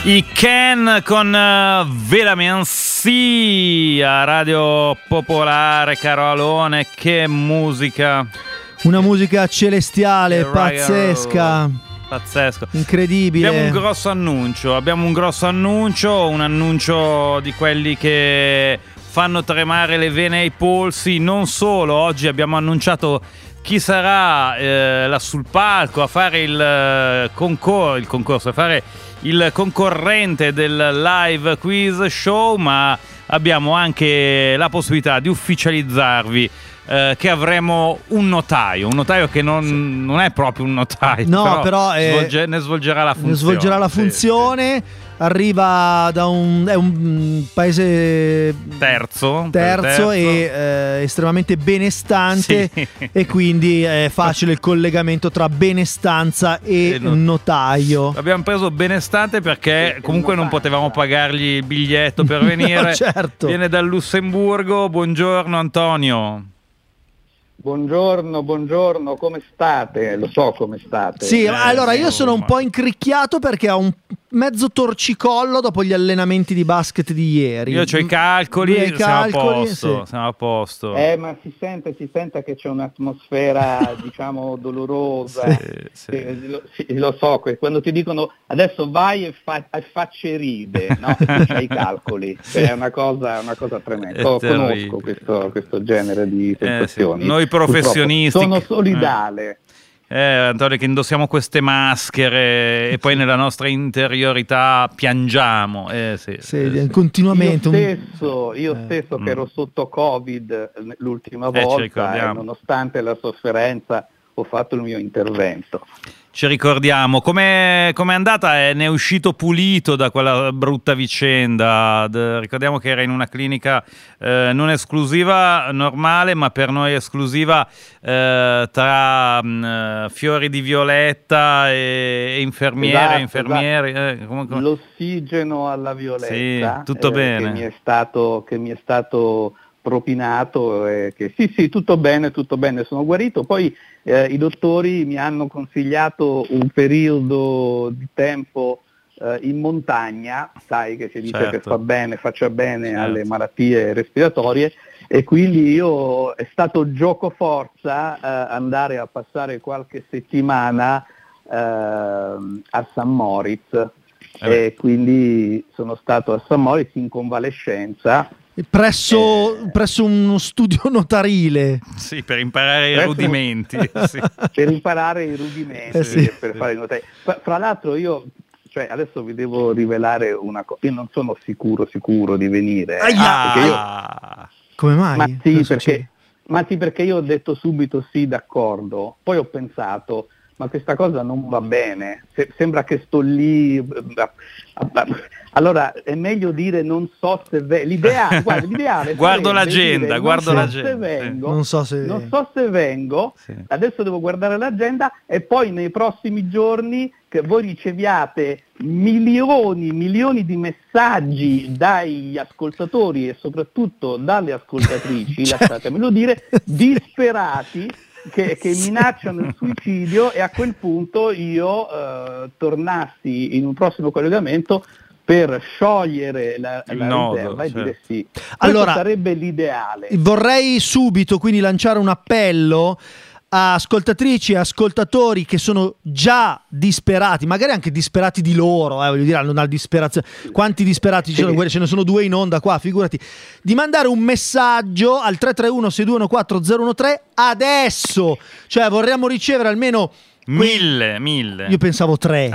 S1: I Ken con Vitamin C a Radio Popolare. Caro Alone, che musica!
S2: Una musica celestiale, pazzesca.
S1: Pazzesco,
S2: incredibile.
S1: Abbiamo un grosso annuncio, un annuncio di quelli che fanno tremare le vene ai polsi. Non solo, oggi abbiamo annunciato chi sarà là sul palco a fare il concorso, a fare il concorrente del live quiz show, ma abbiamo anche la possibilità di ufficializzarvi che avremo un notaio che non è proprio un notaio,
S2: no, però
S1: ne svolgerà la funzione.
S2: Sì. Arriva da un paese terzo e estremamente benestante, sì. E quindi è facile il collegamento tra benestanza e notaio.
S1: Abbiamo preso benestante perché comunque non potevamo pagargli il biglietto per venire.
S2: No, certo.
S1: Viene dal Lussemburgo. Buongiorno Antonio.
S16: Buongiorno, come state? Lo so come state.
S2: Sì, allora io sono un po' incricchiato perché ho un mezzo torcicollo dopo gli allenamenti di basket di ieri.
S1: Io ho i calcoli, siamo a posto.
S16: Ma si sente che c'è un'atmosfera diciamo dolorosa. Sì, lo so, quando ti dicono adesso vai e facce ride, no? C'hai i calcoli, è una cosa tremenda. Conosco questo genere di sensazioni.
S1: Sì. Noi professionisti
S16: sono solidale.
S1: Antonio, che indossiamo queste maschere e poi nella nostra interiorità piangiamo.
S2: Continuamente.
S16: Io stesso che ero sotto Covid l'ultima volta, nonostante la sofferenza ho fatto il mio intervento.
S1: Ci ricordiamo. Com'è andata? Ne è uscito pulito da quella brutta vicenda? Ricordiamo che era in una clinica non esclusiva, normale, ma per noi esclusiva, tra fiori di violetta e infermiere. Infermieri.
S16: Come? L'ossigeno alla violetta.
S1: Sì, tutto bene.
S16: Che mi è stato propinato, sì, tutto bene, sono guarito. Poi i dottori mi hanno consigliato un periodo di tempo in montagna, sai che si dice che faccia bene alle malattie respiratorie, e quindi è stato giocoforza andare a passare qualche settimana a St. Moritz, e quindi sono stato a St. Moritz in convalescenza.
S2: Presso uno studio notarile.
S1: Sì, per imparare i rudimenti. Sì.
S16: Per imparare i rudimenti, per fare i notai. Fra l'altro adesso vi devo rivelare una cosa. Io non sono sicuro di venire.
S2: Come mai?
S16: Ma sì, perché io ho detto subito sì, d'accordo. Poi ho pensato, ma questa cosa non va bene. Sembra che sto lì. Allora è meglio dire non so se l'ideale
S1: guardo l'agenda,
S2: non so se
S16: vengo, sì. Adesso devo guardare l'agenda e poi nei prossimi giorni che voi riceviate milioni di messaggi dagli ascoltatori e soprattutto dalle ascoltatrici, lasciatemelo dire, disperati che minacciano il suicidio, e a quel punto io tornassi in un prossimo collegamento per sciogliere la riserva e dire sì. Allora, questo sarebbe l'ideale.
S2: Vorrei subito quindi lanciare un appello a ascoltatrici e ascoltatori che sono già disperati, magari anche disperati di loro, voglio dire, hanno una disperazione. Quanti disperati ci sono? Ce ne sono 2 in onda qua, figurati. Di mandare un messaggio al 331-621-4013 adesso, cioè vorremmo ricevere almeno
S1: 1000.
S2: Io pensavo 3.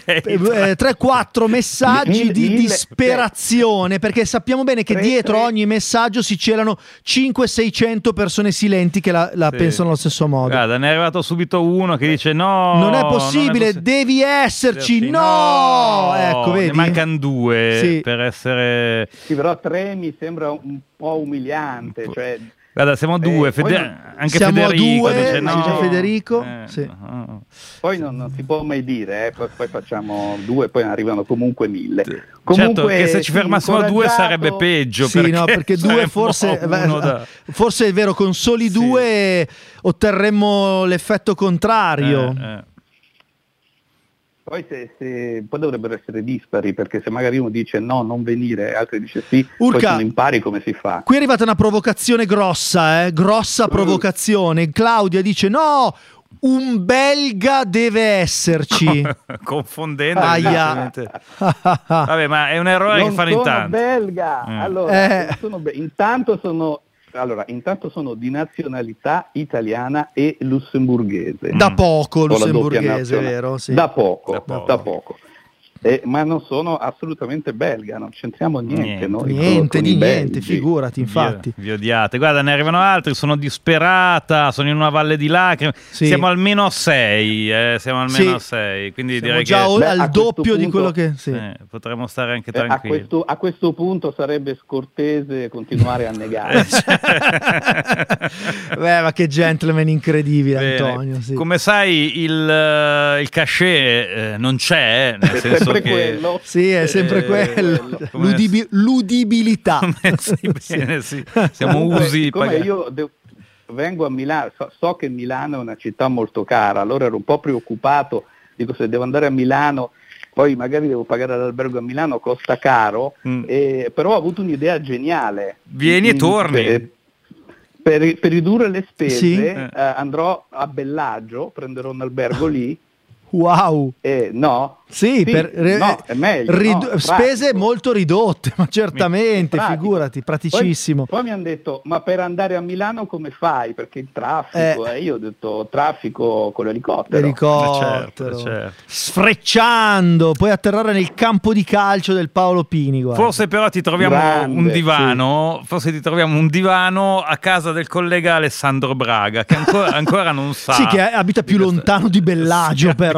S2: 3-4 messaggi di disperazione, perché sappiamo bene che dietro ogni messaggio si celano 500-600 persone silenti che la pensano allo stesso modo.
S1: Guarda, ne è arrivato subito uno che dice no,
S2: non è possibile, devi esserci, no! Ecco, vedi?
S1: Ne mancano 2 per essere.
S16: Sì, però 3 mi sembra un po' umiliante, cioè.
S1: Guarda, siamo 2, anche
S2: siamo
S1: Federico.
S2: A 2,
S1: dice no.
S2: Federico. Sì.
S16: Poi non si può mai dire, poi facciamo 2, poi arrivano comunque 1000. Comunque,
S1: certo che se ci fermassimo a 2 sarebbe peggio.
S2: Sì, perché 2 forse è vero, con soli 2 otterremmo l'effetto contrario.
S16: Poi poi dovrebbero essere dispari, perché se magari uno dice no, non venire, altri dice sì,
S2: Urca,
S16: poi se non impari come si fa?
S2: Qui è arrivata una provocazione grossa, grossa provocazione. Claudia dice no, un belga deve esserci.
S1: Confondendo.
S2: Aia.
S1: Vabbè, ma è un errore che fanno in tanti.
S16: Belga. Allora, intanto sono di nazionalità italiana e lussemburghese.
S2: Da poco lussemburghese, vero? Sì.
S16: Da poco. Ma non sono assolutamente belga, non c'entriamo niente.
S2: Niente, figurati, infatti.
S1: Vi odiate. Guarda, ne arrivano altri, sono disperata, sono in una valle di lacrime. Sì. Siamo almeno a 6, a 6, quindi
S2: siamo
S1: direi
S2: già
S1: che
S2: al doppio di quello che... Sì.
S1: Potremmo stare anche tranquilli.
S16: A questo punto sarebbe scortese continuare a negare.
S2: Ma che gentleman incredibile. Bene. Antonio. Sì.
S1: Come sai il cachet non c'è, nel senso quello.
S2: Sì, è sempre quello. Ludibilità.
S1: Bene, sì. Siamo usi.
S16: Io vengo a Milano, so che Milano è una città molto cara, allora ero un po' preoccupato, dico se devo andare a Milano, poi magari devo pagare l'albergo a Milano, costa caro, però ho avuto un'idea geniale.
S1: Vieni e torni.
S16: Per ridurre le spese andrò a Bellagio, prenderò un albergo lì.
S2: Wow!
S16: No?
S2: Sì,
S16: no, è meglio.
S2: Spese molto ridotte, ma certamente, figurati, praticissimo.
S16: Poi mi hanno detto, ma per andare a Milano come fai? Perché il traffico, io ho detto traffico con l'elicottero.
S1: Certo.
S2: Sfrecciando, poi atterrare nel campo di calcio del Paolo Pini. Guarda.
S1: Forse però ti troviamo un divano, forse ti troviamo un divano a casa del collega Alessandro Braga, che ancora non sa.
S2: Sì, che abita più lontano di Bellagio, però.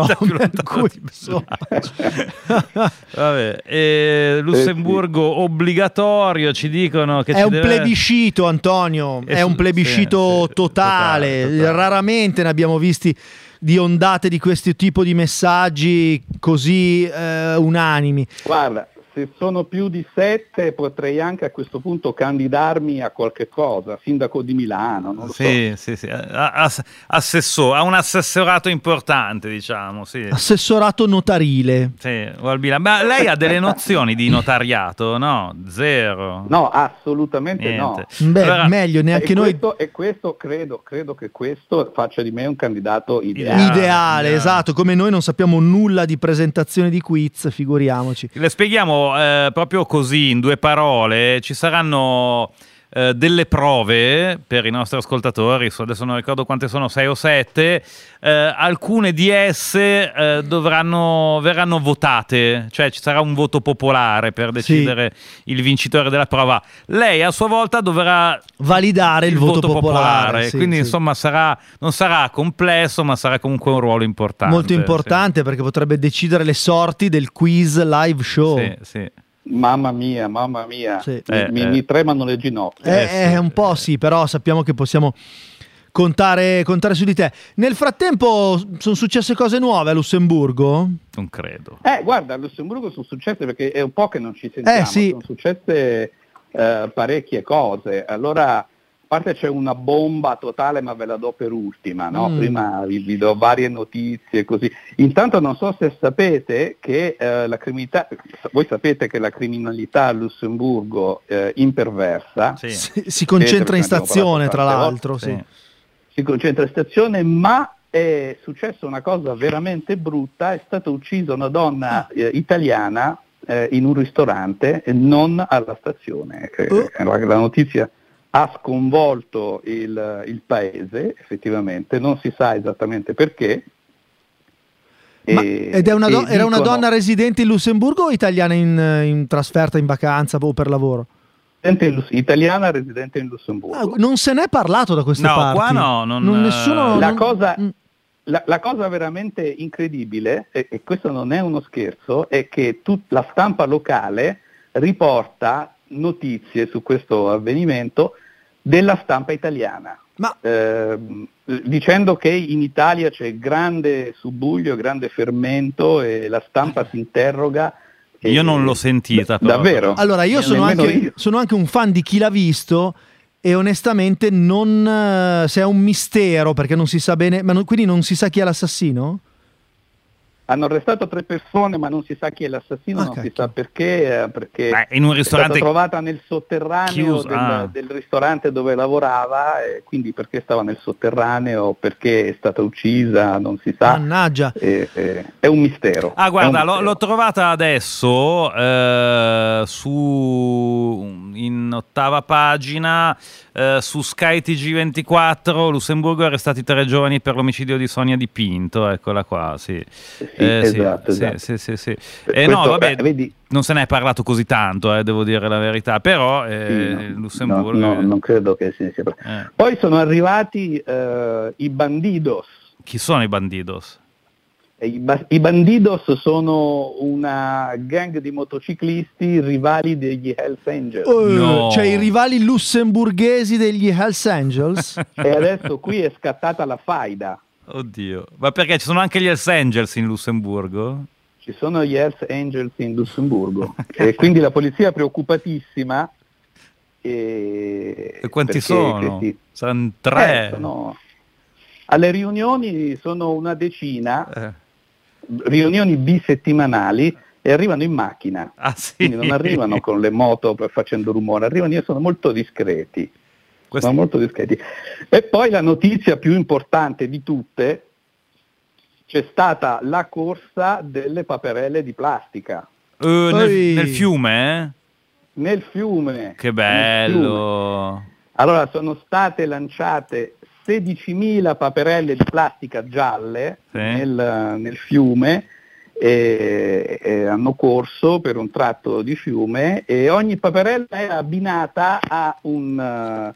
S1: Vabbè, Lussemburgo obbligatorio, ci dicono che
S2: è un plebiscito, Antonio, è un plebiscito totale. Raramente ne abbiamo visti di ondate di questo tipo di messaggi così unanimi.
S16: Guarda, se sono più di 7 potrei anche a questo punto candidarmi a qualche cosa, sindaco di Milano, non lo so.
S1: Sì. Assessore, ha un assessorato importante, diciamo, sì.
S2: Assessorato notarile.
S1: Sì, ma lei ha delle nozioni di notariato, no? Zero.
S16: No, assolutamente niente.
S2: No. Beh, allora, meglio, neanche noi.
S16: Questo credo che questo faccia di me un candidato ideale.
S2: Esatto, come noi non sappiamo nulla di presentazione di quiz, figuriamoci.
S1: Le spieghiamo proprio così, in 2 parole. Ci saranno delle prove per i nostri ascoltatori, adesso non ricordo quante sono, 6 o 7, alcune di esse verranno votate, cioè ci sarà un voto popolare per decidere il vincitore della prova. Lei a sua volta dovrà
S2: validare il voto popolare.
S1: Quindi insomma non sarà complesso, ma sarà comunque un ruolo importante.
S2: Molto importante, perché potrebbe decidere le sorti del quiz live show.
S1: Sì.
S16: Mamma mia, sì. Mi tremano le ginocchia.
S2: Un po' sì, però sappiamo che possiamo contare su di te. Nel frattempo sono successe cose nuove a Lussemburgo?
S1: Non credo.
S16: Guarda, a Lussemburgo sono successe, perché è un po' che non ci sentiamo, sono successe parecchie cose. Allora, a parte c'è una bomba totale, ma ve la do per ultima, no? Prima vi do varie notizie così. Intanto non so se sapete che la criminalità, voi sapete che la criminalità a Lussemburgo imperversa
S2: si concentra in stazione, tra l'altro.
S16: Si concentra in stazione, ma è successa una cosa veramente brutta, è stata uccisa una donna italiana in un ristorante e non alla stazione. La notizia ha sconvolto il paese, effettivamente, non si sa esattamente perché.
S2: Era una donna residente in Lussemburgo o italiana in trasferta, in vacanza o per lavoro?
S16: Italiana residente in Lussemburgo.
S2: Non se n'è parlato da queste parti.
S1: Qua no,
S2: nessuno.
S16: La cosa veramente incredibile, e questo non è uno scherzo, è che la stampa locale riporta notizie su questo avvenimento della stampa italiana, dicendo che in Italia c'è grande subbuglio, grande fermento e la stampa si interroga.
S1: Io non l'ho sentita.
S16: Davvero?
S2: Allora, io sono anche un fan di Chi l'ha visto, e onestamente se è un mistero, perché non si sa bene, quindi non si sa chi è l'assassino?
S16: Hanno arrestato 3 persone, ma non si sa chi è l'assassino, non si sa perché
S1: in un ristorante
S16: è stata trovata nel sotterraneo
S1: chiuso,
S16: del ristorante dove lavorava, e quindi perché stava nel sotterraneo, perché è stata uccisa, non si sa.
S2: Mannaggia.
S16: È un mistero.
S1: Ah, guarda,
S16: È un mistero.
S1: l'ho trovata adesso in 8ª pagina su Sky TG24. Lussemburgo, arrestati 3 giovani per l'omicidio di Sonia Di Pinto. Eccola qua, sì.
S16: Esatto.
S1: Sì.
S16: Questo,
S1: No, vabbè,
S16: vedi,
S1: non se ne è parlato così tanto, devo dire la verità, però Lussemburgo...
S16: No, non credo che sia. Poi sono arrivati i bandidos.
S1: Chi sono i bandidos?
S16: I bandidos sono una gang di motociclisti rivali degli Hells Angels.
S2: Cioè i rivali lussemburghesi degli Hells Angels?
S16: E adesso qui è scattata la faida.
S1: Oddio, ma perché ci sono anche gli Hells Angels in Lussemburgo?
S16: Ci sono gli Hells Angels in Lussemburgo e quindi la polizia è preoccupatissima.
S1: E quanti sono? Saranno 3?
S16: Alle riunioni sono una decina, riunioni bisettimanali, e arrivano in macchina. Quindi non arrivano con le moto facendo rumore, arrivano e sono molto discreti. Sono molto discreti. E poi la notizia più importante di tutte: c'è stata la corsa delle paperelle di plastica.
S1: Nel fiume?
S16: Nel fiume.
S1: Che bello!
S16: Fiume. Allora sono state lanciate 16.000 paperelle di plastica gialle nel fiume e hanno corso per un tratto di fiume, e ogni paperella è abbinata a un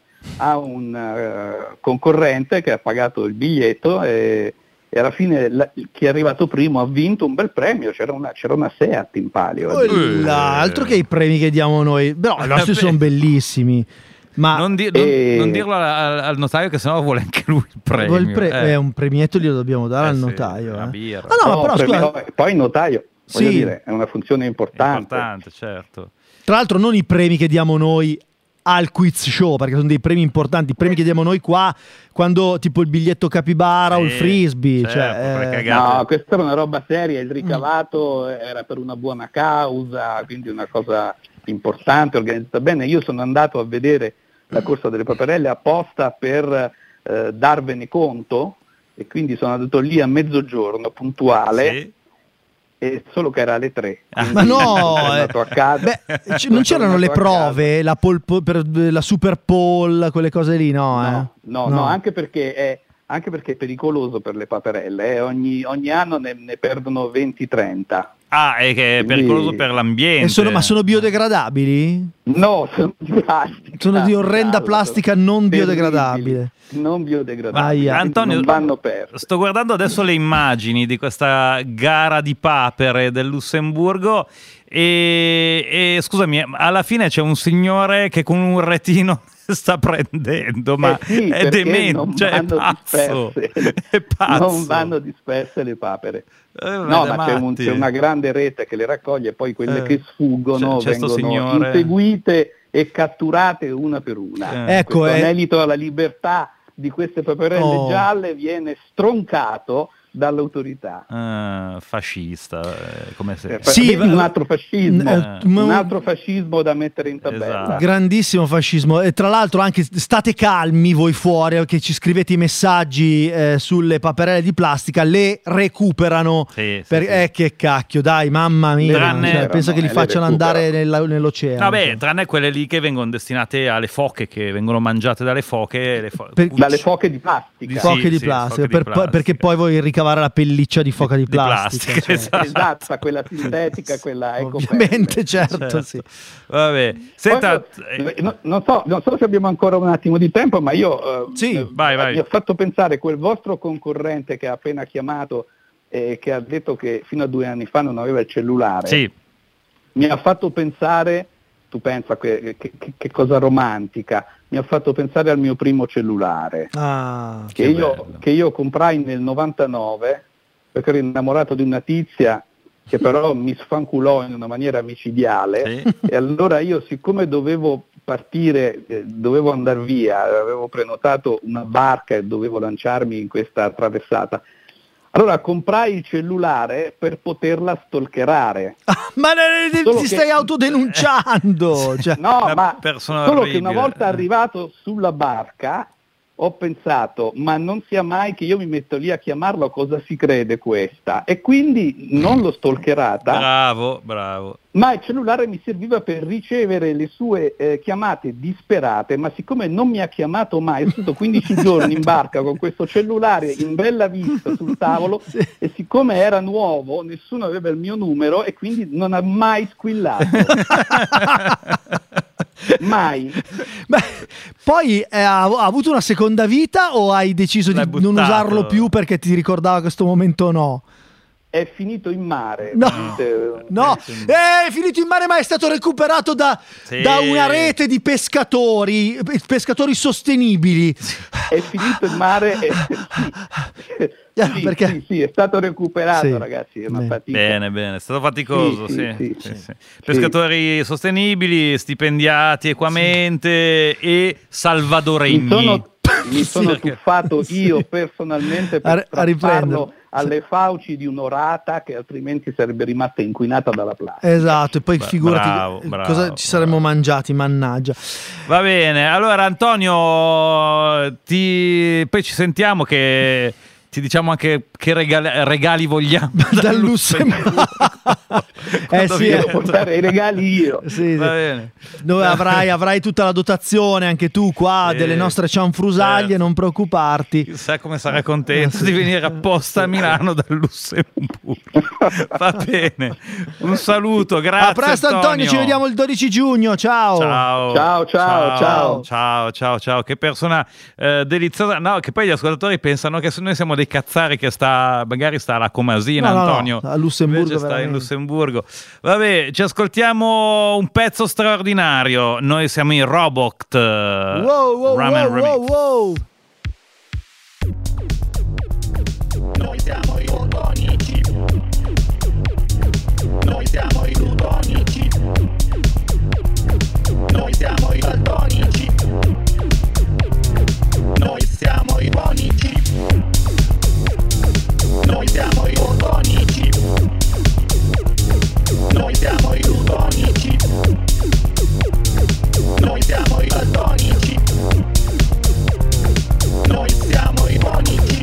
S16: concorrente che ha pagato il biglietto, e alla fine chi è arrivato primo ha vinto un bel premio. C'era una Seat in palio.
S2: Altro che i premi che diamo noi, però i nostri sono bellissimi. Ma
S1: non dirlo al notaio, che sennò vuole anche lui il premio.
S2: Un premietto glielo dobbiamo dare al notaio.
S1: Una birra.
S2: Ma però scusa,
S16: poi il notaio, voglio dire, è una funzione importante.
S1: Certo.
S2: Tra l'altro non i premi che diamo noi al quiz show, perché sono dei premi importanti. I premi che diamo noi qua, quando tipo il biglietto capibara o il frisbee,
S16: no, questa era una roba seria, il ricavato era per una buona causa, quindi una cosa importante, organizzata bene. Io sono andato a vedere la corsa delle paperelle apposta per darvene conto, e quindi sono andato lì a mezzogiorno puntuale. E solo che era alle 3.
S2: Ma no,
S16: sono andato a casa.
S2: Non c'erano le prove, per la Super Bowl, quelle cose lì, no?
S16: No, anche perché è pericoloso per le paperelle, ogni anno ne perdono 20-30.
S1: È che è pericoloso per l'ambiente.
S2: Ma sono biodegradabili?
S16: No, sono di plastica.
S2: Sono di orrenda plastica non biodegradabile.
S16: Non biodegradabili.
S1: Antonio,
S16: non vanno perse.
S1: Sto guardando adesso le immagini di questa gara di papere del Lussemburgo e scusami, alla fine c'è un signore che con un retino sta prendendo, ma è demente, è pazzo.
S16: Non vanno disperse le papere. Ma c'è una grande rete che le raccoglie, e poi quelle che sfuggono vengono inseguite e catturate una per una.
S2: Ecco,
S16: questo anelito alla libertà di queste paperelle gialle viene stroncato dall'autorità.
S1: Fascista, come se...
S16: un altro fascismo, un altro fascismo da mettere in tabella.
S1: Esatto.
S2: Grandissimo fascismo. E tra l'altro anche state calmi voi fuori, che ci scrivete i messaggi sulle paperelle di plastica, le recuperano. Che cacchio, dai, mamma mia, penso che li facciano andare nell'oceano.
S1: Vabbè, tranne quelle lì che vengono destinate alle foche, che vengono mangiate dalle foche.
S16: Dalle foche di plastica.
S2: Foche di plastica, perché poi voi ricavare la pelliccia di foca di plastica.
S16: Esatto, quella sintetica, quella
S2: ovviamente, certo. Sì.
S1: Vabbè. Senta,
S16: non so se abbiamo ancora un attimo di tempo, ma io
S1: vai.
S16: mi ha fatto pensare quel vostro concorrente che ha appena chiamato e che ha detto che fino a 2 anni fa non aveva il cellulare. Mi ha fatto pensare, tu pensa che cosa romantica, mi ha fatto pensare al mio primo cellulare che io comprai nel 99 perché ero innamorato di una tizia che però mi sfanculò in una maniera micidiale e allora io, siccome dovevo partire, dovevo andare via, avevo prenotato una barca e dovevo lanciarmi in questa traversata, Allora comprai il cellulare per poterla stalkerare.
S2: Ma ti stai autodenunciando! Cioè.
S16: No, ma solo
S1: orribile.
S16: che una volta arrivato sulla barca ho pensato, ma non sia mai che io mi metto lì a chiamarlo, cosa si crede questa? E quindi non l'ho stalkerata.
S1: Bravo.
S16: Ma il cellulare mi serviva per ricevere le sue chiamate disperate, ma siccome non mi ha chiamato mai, è stato 15 giorni in barca con questo cellulare in bella vista sul tavolo, e siccome era nuovo nessuno aveva il mio numero e quindi non ha mai squillato. Mai.
S2: Beh, poi ha avuto una seconda vita o hai deciso di non usarlo più perché ti ricordava questo momento? No.
S16: È finito in mare.
S2: No, è finito in mare, ma è stato recuperato da una rete di pescatori sostenibili.
S16: È finito in mare. Sì, è stato recuperato, ragazzi. È una fatica.
S1: Bene, è stato faticoso. Sì. Pescatori sostenibili, stipendiati equamente e salvadoregni.
S16: Mi sono tuffato io personalmente per strapparlo alle fauci di un'orata che altrimenti sarebbe rimasta inquinata dalla plastica.
S2: Esatto, e poi figurati cosa ci saremmo mangiati, mannaggia.
S1: Va bene, allora Antonio, poi ci sentiamo che ti diciamo anche che regali vogliamo dal Lussemburgo.
S16: Devo portare i regali io.
S2: Sì.
S1: Va bene.
S2: Dove avrai tutta la dotazione anche tu qua delle nostre cianfrusaglie, non preoccuparti.
S1: Chissà come sarai contento di venire apposta a Milano dal Lussemburgo. Va bene, un saluto, grazie.
S2: A presto Antonio, ci vediamo il 12 giugno, ciao.
S1: Ciao, che persona deliziosa. No, che poi gli ascoltatori pensano che noi siamo dei cazzari che magari sta alla Comasina,
S2: no,
S1: Antonio.
S2: A Lussemburgo.
S1: Invece sta in Lussemburgo. Vabbè, ci ascoltiamo un pezzo straordinario. Noi siamo i Robot.
S2: Wow.
S12: Noi siamo i Ludonici. Noi siamo i Ludonici. Noi siamo i Daltonici. Noi siamo i Bonici. Noi siamo i Ludonici. Noi siamo i Ludonici. Noi siamo i Daltonici. Noi siamo i Bonici.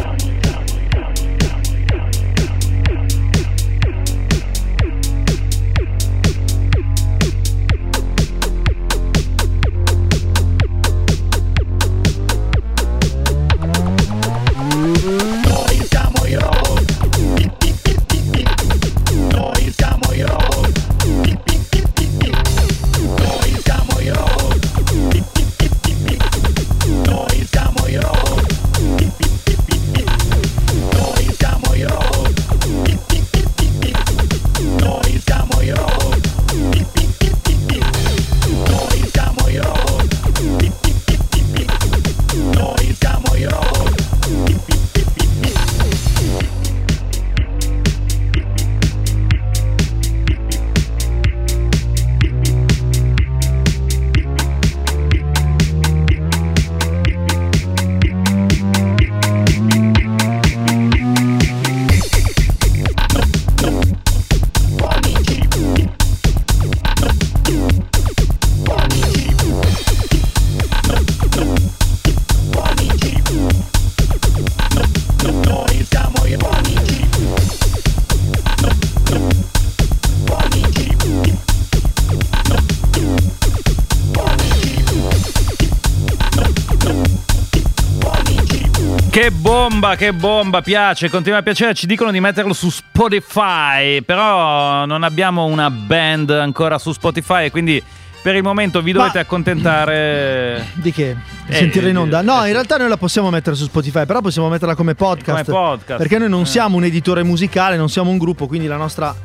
S1: Che bomba, piace, continua a piacere. Ci dicono di metterlo su Spotify, però non abbiamo una band ancora su Spotify, quindi per il momento vi dovete accontentare.
S2: Di che? Sentirla in onda? No, in realtà noi la possiamo mettere su Spotify, però possiamo metterla come podcast. Perché noi non siamo un editore musicale, non siamo un gruppo, quindi la nostra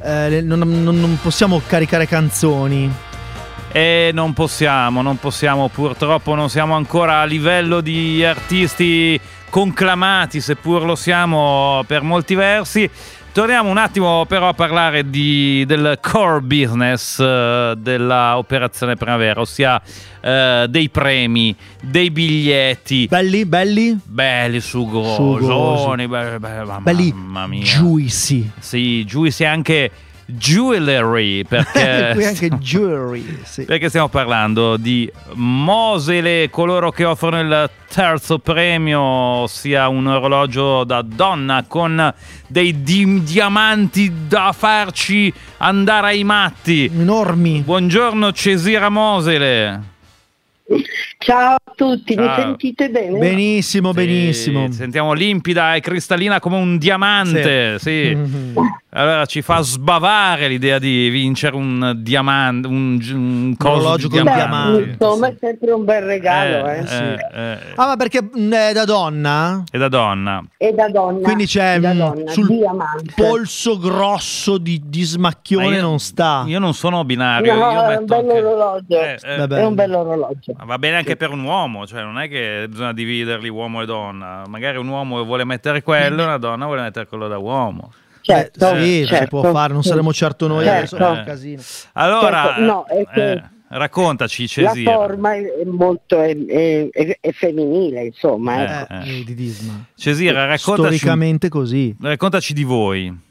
S2: non possiamo caricare canzoni.
S1: E non possiamo, purtroppo non siamo ancora a livello di artisti conclamati, seppur lo siamo per molti versi. Torniamo un attimo però a parlare del core business della Operazione Primavera, ossia dei premi, dei biglietti. Belli, sugosoni,
S2: belli,
S1: mamma mia.
S2: Juicy.
S1: Sì, juicy, anche jewelry, perché
S2: qui anche jewelry, sì.
S1: Perché stiamo parlando di Mosele, coloro che offrono il terzo premio, ossia un orologio da donna con dei diamanti da farci andare ai matti
S2: enormi.
S1: Buongiorno Cesira Mosele.
S17: Ciao a tutti,
S1: Ciao.
S17: Mi sentite bene?
S2: Benissimo,
S1: Sì,
S2: benissimo.
S1: Sentiamo limpida e cristallina come un diamante, sì. Allora ci fa sbavare l'idea di vincere un diamante, un
S2: orologio con diamanti.
S17: Insomma, è sempre un bel regalo,
S2: ma perché è da donna?
S1: È da donna.
S17: È da donna.
S2: Quindi c'è
S17: da donna,
S2: sul
S17: diamante.
S2: polso grosso di smacchione non sta.
S1: Io non sono binario.
S17: No,
S1: io
S17: è un bello orologio.
S1: È
S17: un bello orologio.
S1: Va bene anche per un uomo, cioè non è che bisogna dividerli uomo e donna. Magari un uomo vuole mettere quello e una donna vuole mettere quello da uomo.
S17: Certo,
S2: sì, si può fare, non saremo certo noi adesso, è un casino.
S1: Allora,
S17: certo, no, è che
S1: raccontaci Cesira.
S17: la forma è molto è femminile, insomma.
S2: Di Disma.
S1: Cesira, raccontaci
S2: storicamente così.
S1: Raccontaci di voi.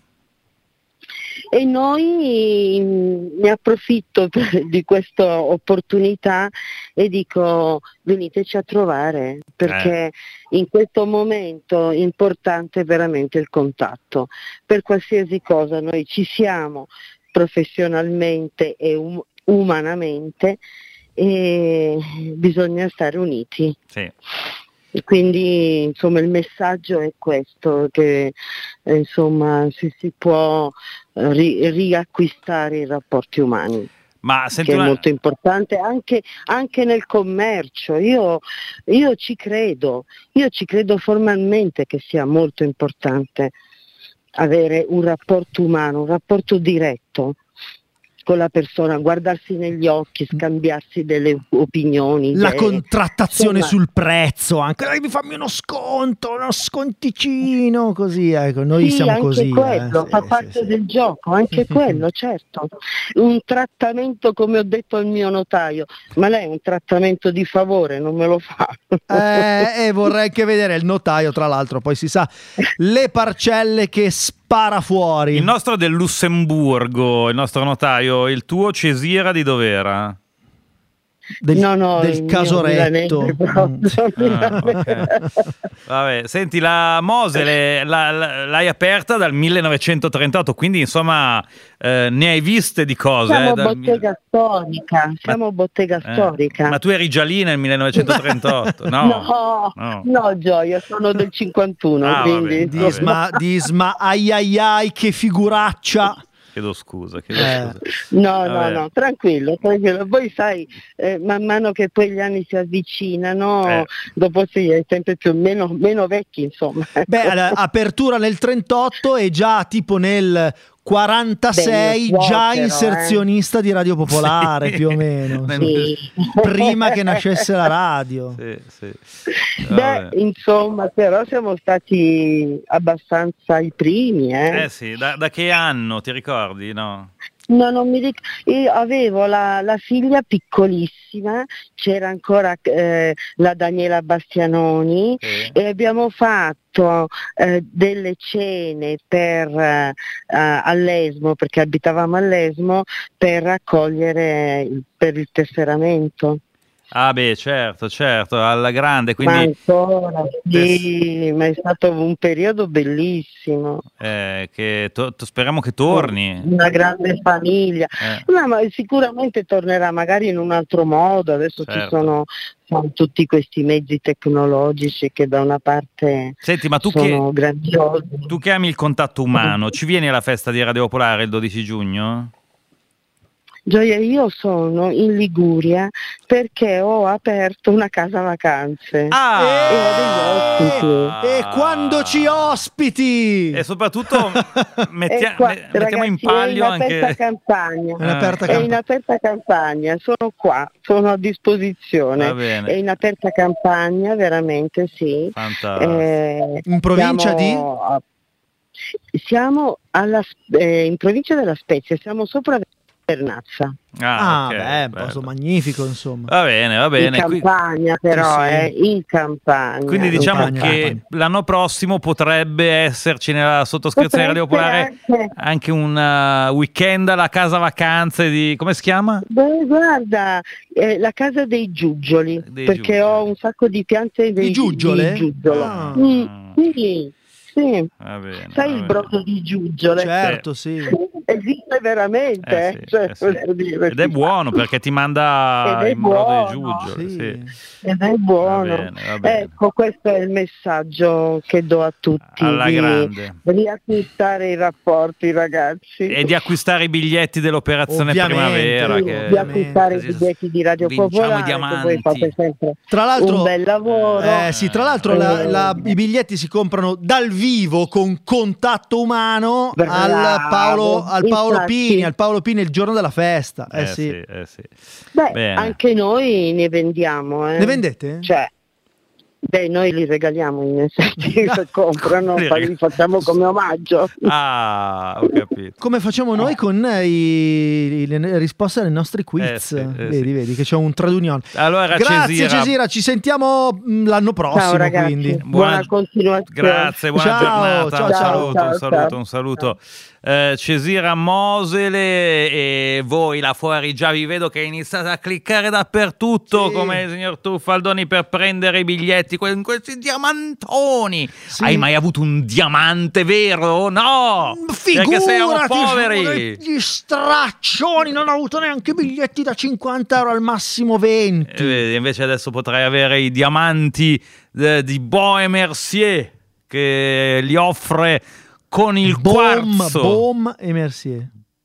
S17: E noi ne approfitto di questa opportunità e dico veniteci a trovare, perché in questo momento importante è veramente il contatto. Per qualsiasi cosa noi ci siamo professionalmente e umanamente e bisogna stare uniti.
S1: Sì.
S17: Quindi insomma il messaggio è questo, che insomma si può riacquistare i rapporti umani.
S1: Ma senti
S17: che è molto importante anche nel commercio. Io ci credo formalmente che sia molto importante avere un rapporto umano, un rapporto diretto con la persona, guardarsi negli occhi, scambiarsi delle opinioni.
S2: La contrattazione sul prezzo, anche mi fammi uno sconto, uno sconticino, così, ecco, noi siamo
S17: anche
S2: così.
S17: Quello fa parte del gioco, anche quello, certo. Un trattamento, come ho detto al mio notaio, ma lei un trattamento di favore non me lo fa.
S2: Vorrei anche vedere il notaio, tra l'altro, poi si sa, le parcelle che spara fuori.
S1: Il nostro è del Lussemburgo, il nostro notaio. Il tuo Cesira di dov'era?
S2: Del Casoretto.
S1: Okay. Vabbè, senti, la Mosele l'hai aperta dal 1938, quindi insomma ne hai viste di cose.
S17: Siamo bottega storica.
S1: Ma tu eri già lì nel 1938? No,
S17: Gioia, sono del 51. Quindi
S2: Disma, ai, che figuraccia.
S1: Chiedo scusa.
S17: No, tranquillo. Poi sai, man mano che poi gli anni si avvicinano, dopo si è sempre più o meno vecchi, insomma.
S2: Apertura nel 38 e già tipo nel 46 già inserzionista di Radio Popolare, più o meno.
S17: Sì.
S2: Prima che nascesse la radio.
S1: Sì.
S17: Insomma, però siamo stati abbastanza i primi.
S1: Sì, da che anno, ti ricordi, no?
S17: No, non mi ricordo. Io avevo la figlia piccolissima, c'era ancora la Daniela Bastianoni e abbiamo fatto delle cene per all'Esmo, perché abitavamo all'Esmo, per raccogliere per il tesseramento.
S1: Ah beh, certo, alla grande, quindi...
S17: Ma ancora, sì, ma è stato un periodo bellissimo.
S1: Che speriamo che torni.
S17: Una grande famiglia. No, ma sicuramente tornerà magari in un altro modo, adesso ci sono tutti questi mezzi tecnologici che da una parte sono grandiosi.
S1: Tu che ami il contatto umano, ci vieni alla festa di Radio Popolare il 12 giugno?
S17: Gioia, io sono in Liguria perché ho aperto una casa vacanze e ho degli ospiti.
S2: E quando ci ospiti!
S1: E soprattutto mettiamo in palio anche...
S17: Campagna. È in aperta campagna, sono qua, sono a disposizione. È in aperta campagna, veramente sì.
S2: In provincia
S17: Siamo in provincia della Spezia, siamo sopra Vernazza.
S2: Un posto magnifico, insomma.
S1: Va bene.
S17: In campagna, però, in campagna.
S1: Quindi diciamo che l'anno prossimo potrebbe esserci nella sottoscrizione Radio Popolare anche un weekend alla casa vacanze di... come si chiama?
S17: Beh, guarda, la casa dei giuggioli, perché ho un sacco di piante di giuggiole. Sì.
S1: Va bene,
S17: sai il brodo di giuggiole?
S2: Certo, sì.
S17: Esiste veramente,
S1: ed è buono perché ti manda il brodo di giuggiole. Sì.
S17: Ed è buono.
S1: Va bene.
S17: Ecco, questo è il messaggio che do a tutti,
S1: alla grande.
S17: Riacquistare i rapporti, ragazzi,
S1: e di acquistare i biglietti dell'operazione Primavera,
S17: di acquistare i biglietti di Radio Popolare, che voi fate sempre un bel lavoro.
S2: Tra l'altro i biglietti si comprano dal vivo con contatto umano al Paolo Pini il giorno della festa. Sì.
S17: Beh, anche noi ne vendiamo.
S2: Ne vendete?
S17: Cioè, noi li regaliamo i messaggi che comprano, li facciamo come omaggio.
S1: Ho capito.
S2: Come facciamo noi con le risposte alle nostre quiz. Vedi che c'è un trade union.
S1: Allora,
S2: grazie Cesira, ci sentiamo l'anno prossimo.
S17: Ciao, ragazzi.
S2: Quindi.
S17: Buona continuazione.
S1: Grazie, buona giornata. Un saluto. Cesira Mosele, e voi là fuori già vi vedo che iniziate a cliccare dappertutto come il signor Truffaldoni per prendere i biglietti, questi diamantoni. Hai mai avuto un diamante vero? No, perché siamo poveri,
S2: gli straccioni, non ho avuto neanche biglietti da 50 euro, al massimo 20.
S1: Invece adesso potrai avere i diamanti di Beau et Mercier, che li offre con il quarzo.
S2: Baume et Mercier.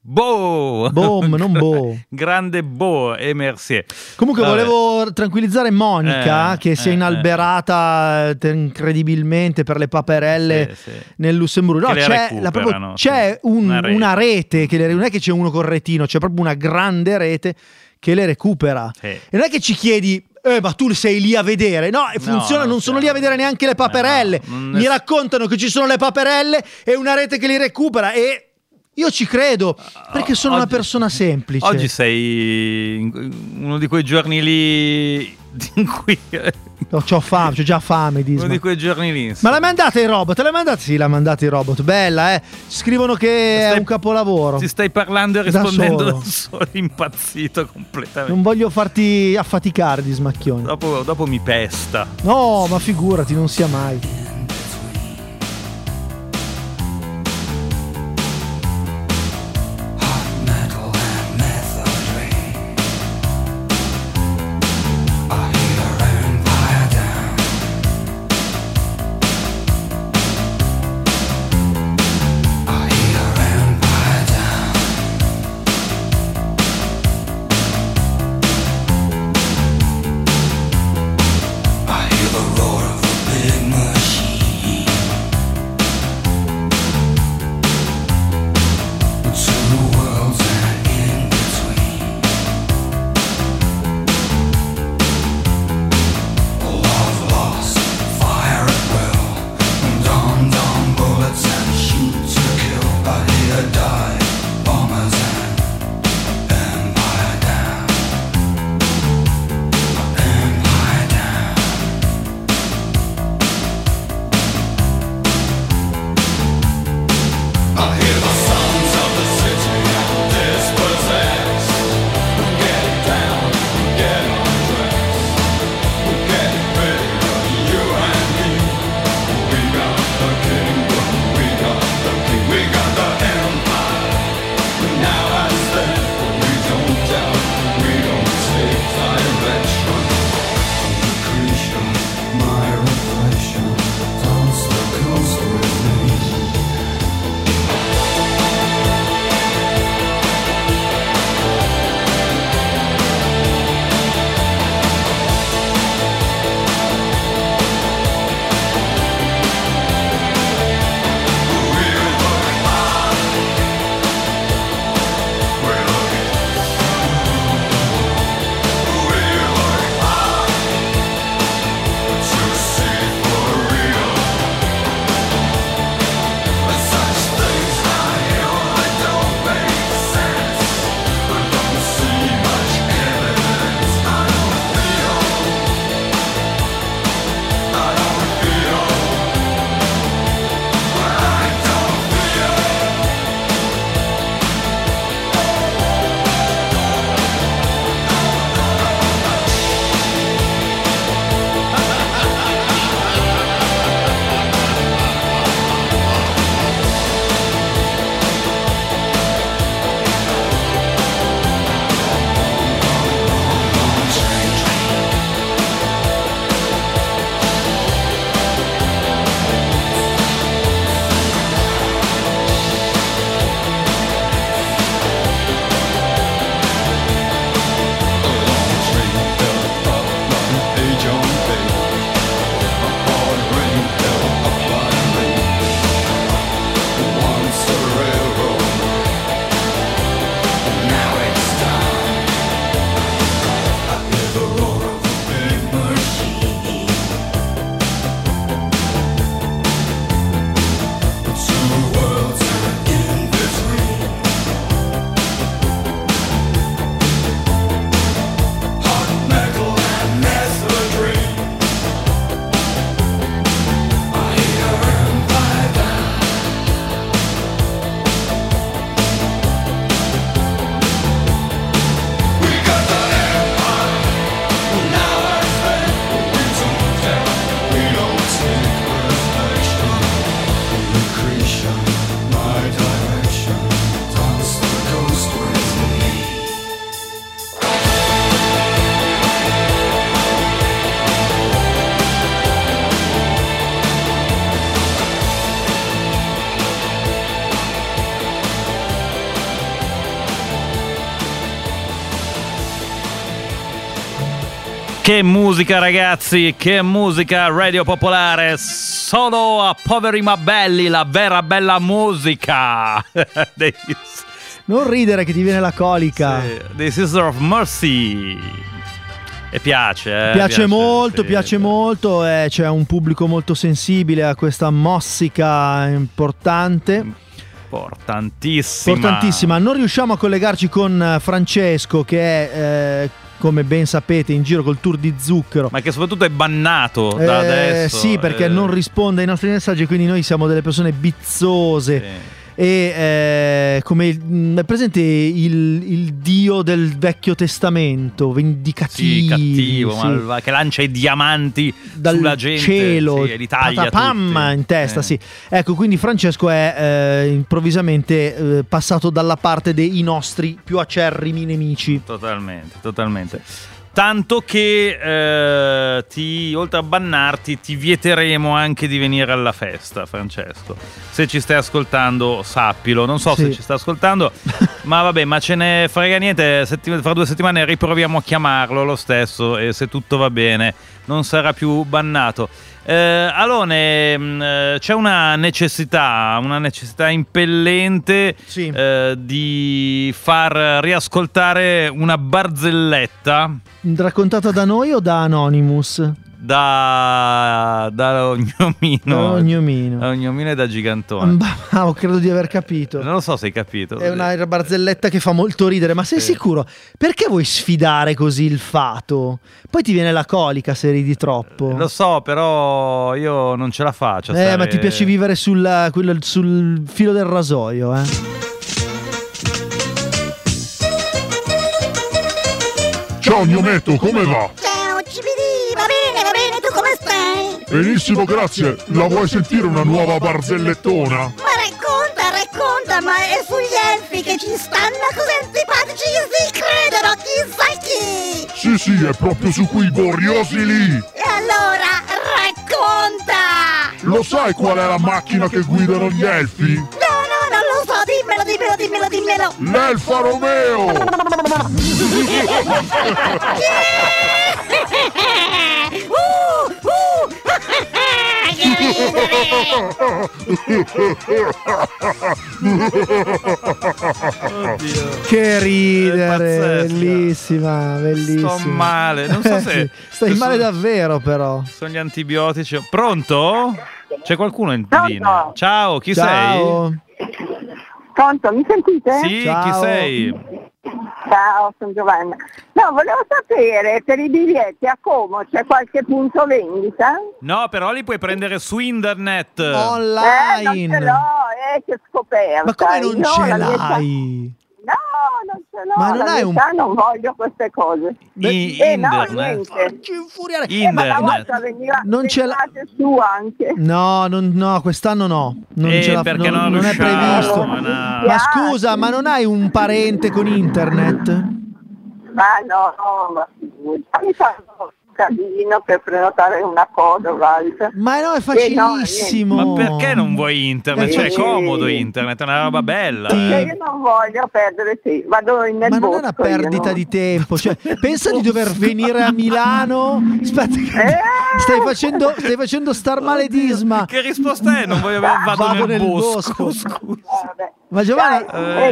S1: Non Beau. Grande Beau et Mercier.
S2: Comunque volevo tranquillizzare Monica, che si è inalberata incredibilmente per le paperelle nel Lussemburgo. No, c'è una rete che non è che c'è uno col retino, c'è proprio una grande rete che le recupera. E non è che ci chiedi ma tu sei lì a vedere. No, funziona, non sono lì a vedere neanche le paperelle. Mi raccontano che ci sono le paperelle e una rete che li recupera, e io ci credo, perché sono una persona semplice.
S1: Oggi sei uno di quei giorni lì in cui
S2: c'ho già fame,
S1: uno di quei giorni lì.
S2: Ma l'hai mandata il robot? L'hai mandata? Sì, l'ha mandata il robot. Bella, Scrivono che è un capolavoro.
S1: Ti stai parlando e rispondendo da solo, impazzito completamente.
S2: Non voglio farti affaticare di smacchioni.
S1: Dopo mi pesta.
S2: No, ma figurati, non sia mai.
S12: Machine.
S1: Che musica, ragazzi, che musica. Radio Popolare, solo a poveri ma belli, la vera bella musica.
S2: Non ridere che ti viene la colica.
S1: Sì, The Sister of Mercy. E piace,
S2: piace molto,
S1: sì,
S2: piace molto. C'è un pubblico molto sensibile a questa mossica importante. Importantissima. Non riusciamo a collegarci con Francesco, che è come ben sapete in giro col tour di zucchero,
S1: ma che soprattutto è bannato da adesso.
S2: Sì, perché non risponde ai nostri messaggi, quindi noi siamo delle persone bizzose. Sì. E come è presente il dio del Vecchio Testamento, vendicativo,
S1: cattivo, che lancia i diamanti
S2: dal
S1: sulla gente,
S2: cielo,
S1: e li taglia
S2: tutti in testa, sì. Ecco, quindi Francesco è improvvisamente passato dalla parte dei nostri più acerrimi nemici.
S1: Totalmente. Tanto che oltre a bannarti, ti vieteremo anche di venire alla festa, Francesco. Se ci stai ascoltando, sappilo. Non so se ci sta ascoltando, ma vabbè, ma ce ne frega niente. Fra 2 settimane riproviamo a chiamarlo lo stesso, e se tutto va bene non sarà più bannato. Alone, c'è una necessità impellente di far riascoltare una barzelletta
S2: raccontata da noi o da Anonymous?
S1: Da Ognomino e da Gigantone.
S2: Credo di aver capito.
S1: Non lo so se hai capito.
S2: È una barzelletta che fa molto ridere. Ma sei sicuro? Perché vuoi sfidare così il fato? Poi ti viene la colica se ridi troppo.
S1: Lo so, però io non ce la faccio.
S2: Ma ti piace vivere sul filo del rasoio,
S15: Ciao Gnometto, come va?
S18: Ciao CBD, va bene, tu come stai?
S15: Benissimo, grazie. La vuoi sentire una nuova barzellettona?
S18: Ma racconta, ma è sugli elfi che ci stanno così antipatici che si credono chissà chi!
S15: Sì, è proprio su quei boriosi lì!
S18: E allora, racconta!
S15: Lo sai qual è la macchina che guidano gli elfi?
S18: No, non lo so, dimmelo!
S15: L'Elfa Romeo!
S2: Che ridere, bellissima.
S1: Sto male, non so se
S2: stai male davvero, però.
S1: Sono gli antibiotici. Pronto? C'è qualcuno in linea? Ciao, chi sei?
S19: Pronto, mi sentite?
S1: Sì,
S2: ciao.
S1: Chi sei?
S19: Ciao, sono Giovanna. No, volevo sapere, per i biglietti a Como c'è qualche punto vendita?
S1: No, però li puoi prendere su internet.
S2: Online.
S19: Non ce l'ho, che scoperta.
S2: Ma come non ce l'hai?
S19: No, non ce l'ho.
S2: Ma non hai
S19: non voglio queste cose.
S1: Internet.
S19: No, niente.
S1: Internet.
S19: Ma una volta veniva
S2: non ce l'ha
S19: su anche.
S2: No, quest'anno no. Non ce l'ha,
S1: perché non
S2: è previsto.
S1: Ma
S2: scusa, ma non hai un parente con internet?
S19: Ma no, mi fanno casino per prenotare una cosa, Walter.
S2: Ma no, è facilissimo.
S1: Ma perché non vuoi internet? Cioè, è comodo internet, è una roba bella.
S19: Perché io non voglio perdere tempo, vado nel bosco.
S2: Ma non è una perdita di tempo, cioè, pensa di dover venire a Milano. Aspetta, stai facendo star male Disma.
S1: Che risposta è? Non voglio vado nel bosco. Scusa.
S2: Ma Giovanna,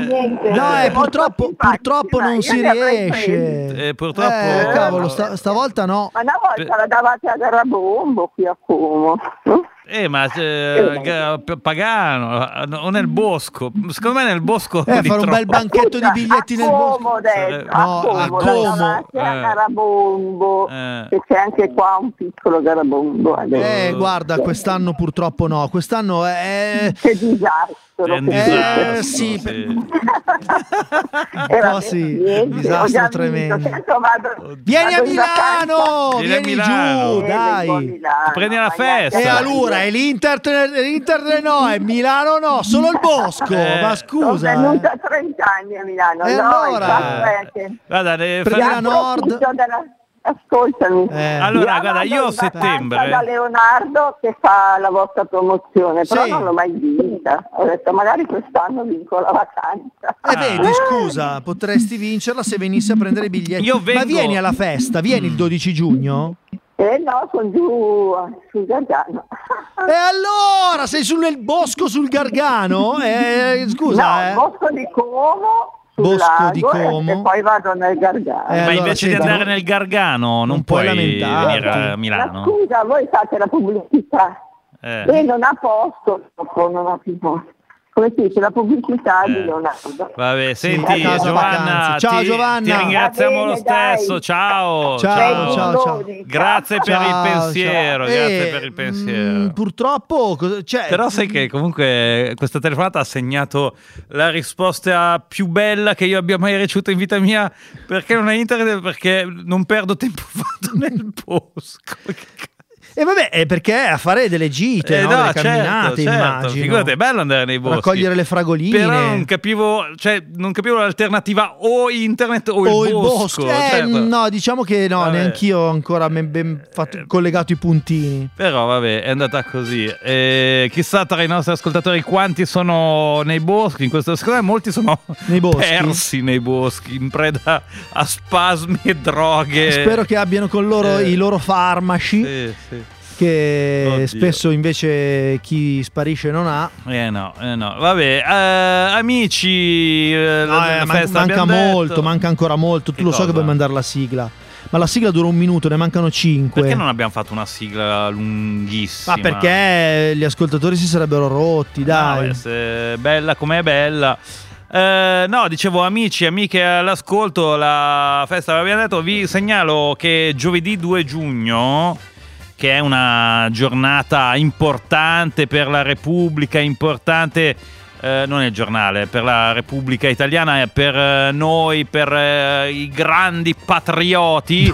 S2: purtroppo non si riesce.
S1: Purtroppo.
S2: Cavolo, stavolta no.
S19: Ma una volta la davate a Garabombo qui a Como.
S1: Ma Pagano o nel bosco? Secondo me nel bosco
S2: fare un bel banchetto di biglietti nel bosco.
S19: A Como. A Garabombo. E c'è anche qua un piccolo Garabombo.
S2: Guarda, quest'anno purtroppo no. Quest'anno è
S19: che disastro.
S2: Sì.
S19: Niente,
S2: disastro tremendo. Vieni a Milano! Vieni giù, dai!
S1: Prendi la festa!
S2: E allora è l'Inter no, è Milano no, solo il bosco, ma scusa.
S19: Sono venuta 30 anni a Milano,
S2: allora?
S19: Guarda,
S2: prendi la Nord.
S19: ascoltami.
S1: Allora, guarda, io a settembre
S19: da Leonardo che fa la vostra promozione, però
S2: Sì.
S19: non l'ho mai vinta. Ho detto magari quest'anno vinco la vacanza.
S2: Vedi, scusa, potresti vincerla se venissi a prendere i biglietti.
S1: Io vengo-
S2: Ma vieni alla festa, vieni il 12 giugno?
S19: No, sono giù sul Gargano.
S2: E allora, sei nel bosco sul Gargano? Scusa,
S19: No, Bosco di Como. sul
S2: Bosco
S19: lago
S2: di Como.
S19: E poi vado nel Gargano.
S1: Ma
S2: allora,
S1: invece di
S2: senti,
S1: andare nel Gargano non puoi
S2: lamentarti.
S1: venire a
S19: Ma
S1: Milano.
S19: scusa, voi fate la pubblicità e non ha posto, non ha più posto. Come si dice, la pubblicità di Leonardo.
S1: Vabbè, senti
S2: casa
S1: Giovanna,
S2: vacanze. Ciao,
S1: ti
S2: Giovanna.
S1: ringraziamo
S19: Va bene,
S1: lo stesso,
S19: dai.
S1: ciao.
S2: Ciao.
S1: Grazie per il
S2: Ciao,
S1: pensiero,
S2: ciao.
S1: grazie per il pensiero.
S2: Purtroppo,
S1: Però sai che comunque questa telefonata ha segnato la risposta più bella che io abbia mai ricevuto in vita mia, perché non è internet, perché non perdo tempo fatto nel bosco.
S2: E vabbè, è perché a fare delle gite, no? Delle camminate, immagino.
S1: Figurati, è bello andare nei boschi.
S2: Raccogliere le fragoline.
S1: Però non capivo l'alternativa o internet o il bosco. Certo.
S2: No, diciamo che no,
S1: Vabbè.
S2: neanch'io ho ancora ben collegato i puntini.
S1: Però vabbè, è andata così. Chissà tra i nostri ascoltatori quanti sono nei boschi. In questo secondo me molti sono
S2: nei boschi?
S1: persi nei boschi, in preda a spasmi e droghe.
S2: Spero che abbiano con loro i loro farmaci.
S1: Sì.
S2: Che
S1: Oddio.
S2: spesso invece chi sparisce non ha.
S1: No. Vabbè, amici, la festa
S2: manca
S1: abbiamo
S2: molto,
S1: detto.
S2: manca ancora molto. Tu
S1: Che
S2: lo so
S1: cosa?
S2: che vuoi mandare la sigla. Ma la sigla dura 1 minuto, ne mancano 5.
S1: Perché non abbiamo fatto una sigla lunghissima?
S2: Ma perché gli ascoltatori si sarebbero rotti, dai.
S1: No, se è bella com'è bella. No, dicevo amici, amiche all'ascolto, la festa l'abbiamo detto, vi segnalo che giovedì 2 giugno, che è una giornata importante per la Repubblica, importante non è il giornale, per la Repubblica Italiana, per noi, per i grandi patrioti,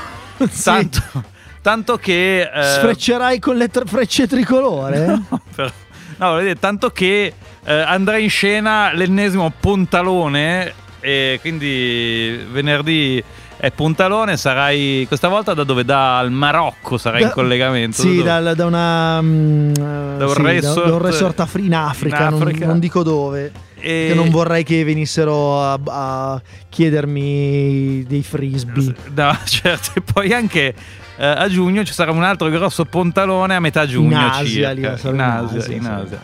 S1: tanto che...
S2: Sfreccerai con le frecce tricolore?
S1: No, voglio dire, tanto che andrà in scena l'ennesimo Pontalone, e quindi venerdì è Pontalone, sarai questa volta da dove? Dal Marocco sarai in collegamento?
S2: Sì, da un resort in Africa, non dico dove. Che non vorrei che venissero a chiedermi dei frisbee.
S1: No, certo, e poi anche a giugno ci sarà un altro grosso Pontalone a metà giugno,
S2: in Asia,
S1: circa.
S2: in
S1: Asia.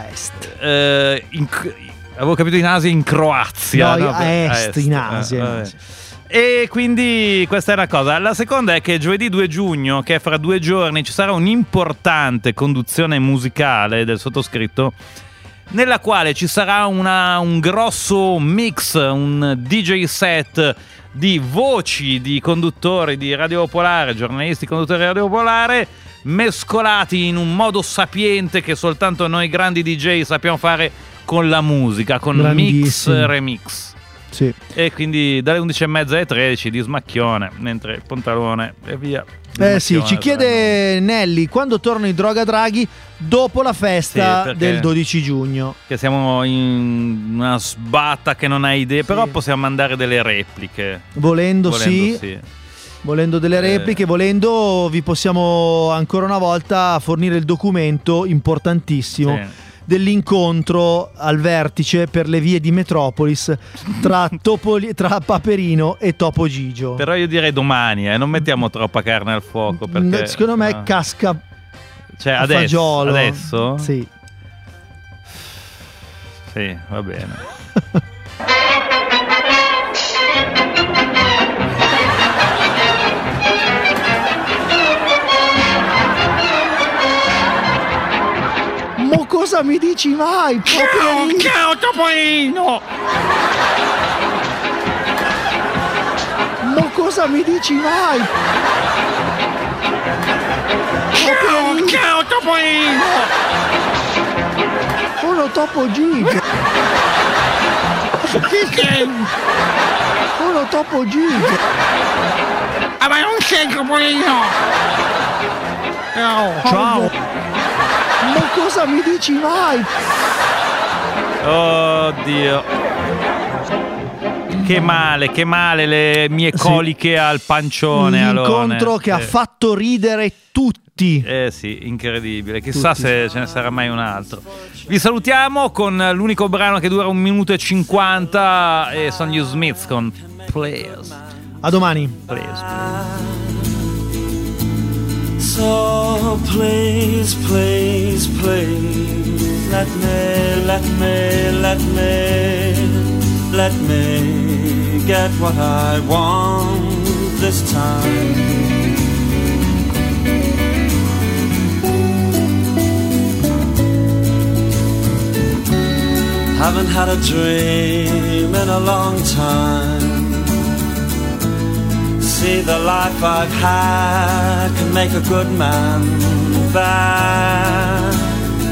S2: Est.
S1: Avevo capito in Asia, in Croazia.
S2: No,
S1: no?
S2: a est, in Asia.
S1: Vabbè. E quindi questa è una cosa. La seconda è che giovedì 2 giugno, che è fra 2 giorni, ci sarà un'importante conduzione musicale del sottoscritto, nella quale ci sarà un grosso mix, un DJ set di voci di conduttori di Radio Popolare, giornalisti conduttori di Radio Popolare, mescolati in un modo sapiente che soltanto noi grandi DJ sappiamo fare con la musica, con mix, remix.
S2: Sì.
S1: E quindi dalle 11:30 alle 13 di smacchione, mentre il Pontalone e via.
S2: Sì, ci chiede Nelly quando tornano i Droga Draghi dopo la festa del 12 giugno.
S1: Che siamo in una sbatta che non hai idee, però possiamo mandare delle repliche.
S2: Volendo sì. Volendo delle repliche, volendo vi possiamo ancora una volta fornire il documento importantissimo dell'incontro al vertice per le vie di Metropolis tra Paperino e Topo Gigio.
S1: Però io direi domani, non mettiamo troppa carne al fuoco, perché
S2: secondo me casca,
S1: cioè
S2: fagiolo.
S1: Adesso?
S2: Sì,
S1: va bene.
S2: Mo cosa mi dici mai?
S1: Ciao Topolino!
S2: Mo cosa mi dici mai?
S1: Ciao Topolino!
S2: Sono Topo Gigio.
S1: Chi sei?
S2: Sono Topo Gigio.
S1: Ma non sei Topolino!
S2: Ciao. Ma cosa mi dici mai?
S1: Oddio. Che male le mie coliche al pancione.
S2: L'incontro che ha fatto ridere tutti.
S1: Sì, incredibile. Chissà se ce ne sarà mai un altro. Vi salutiamo con l'unico brano che dura 1 minuto e 50 e sono gli Smiths con Please.
S2: A domani.
S1: Please.
S12: So please, please, please, let me get what I want this time. Haven't had a dream in a long time. See, the life I've had can make a good man bad.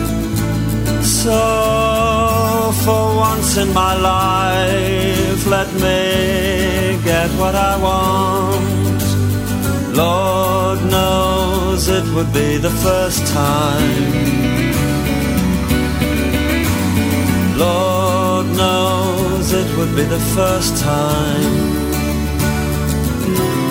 S12: So for once in my life, let me get what I want. Lord knows it would be the first time. Lord knows it would be the first time.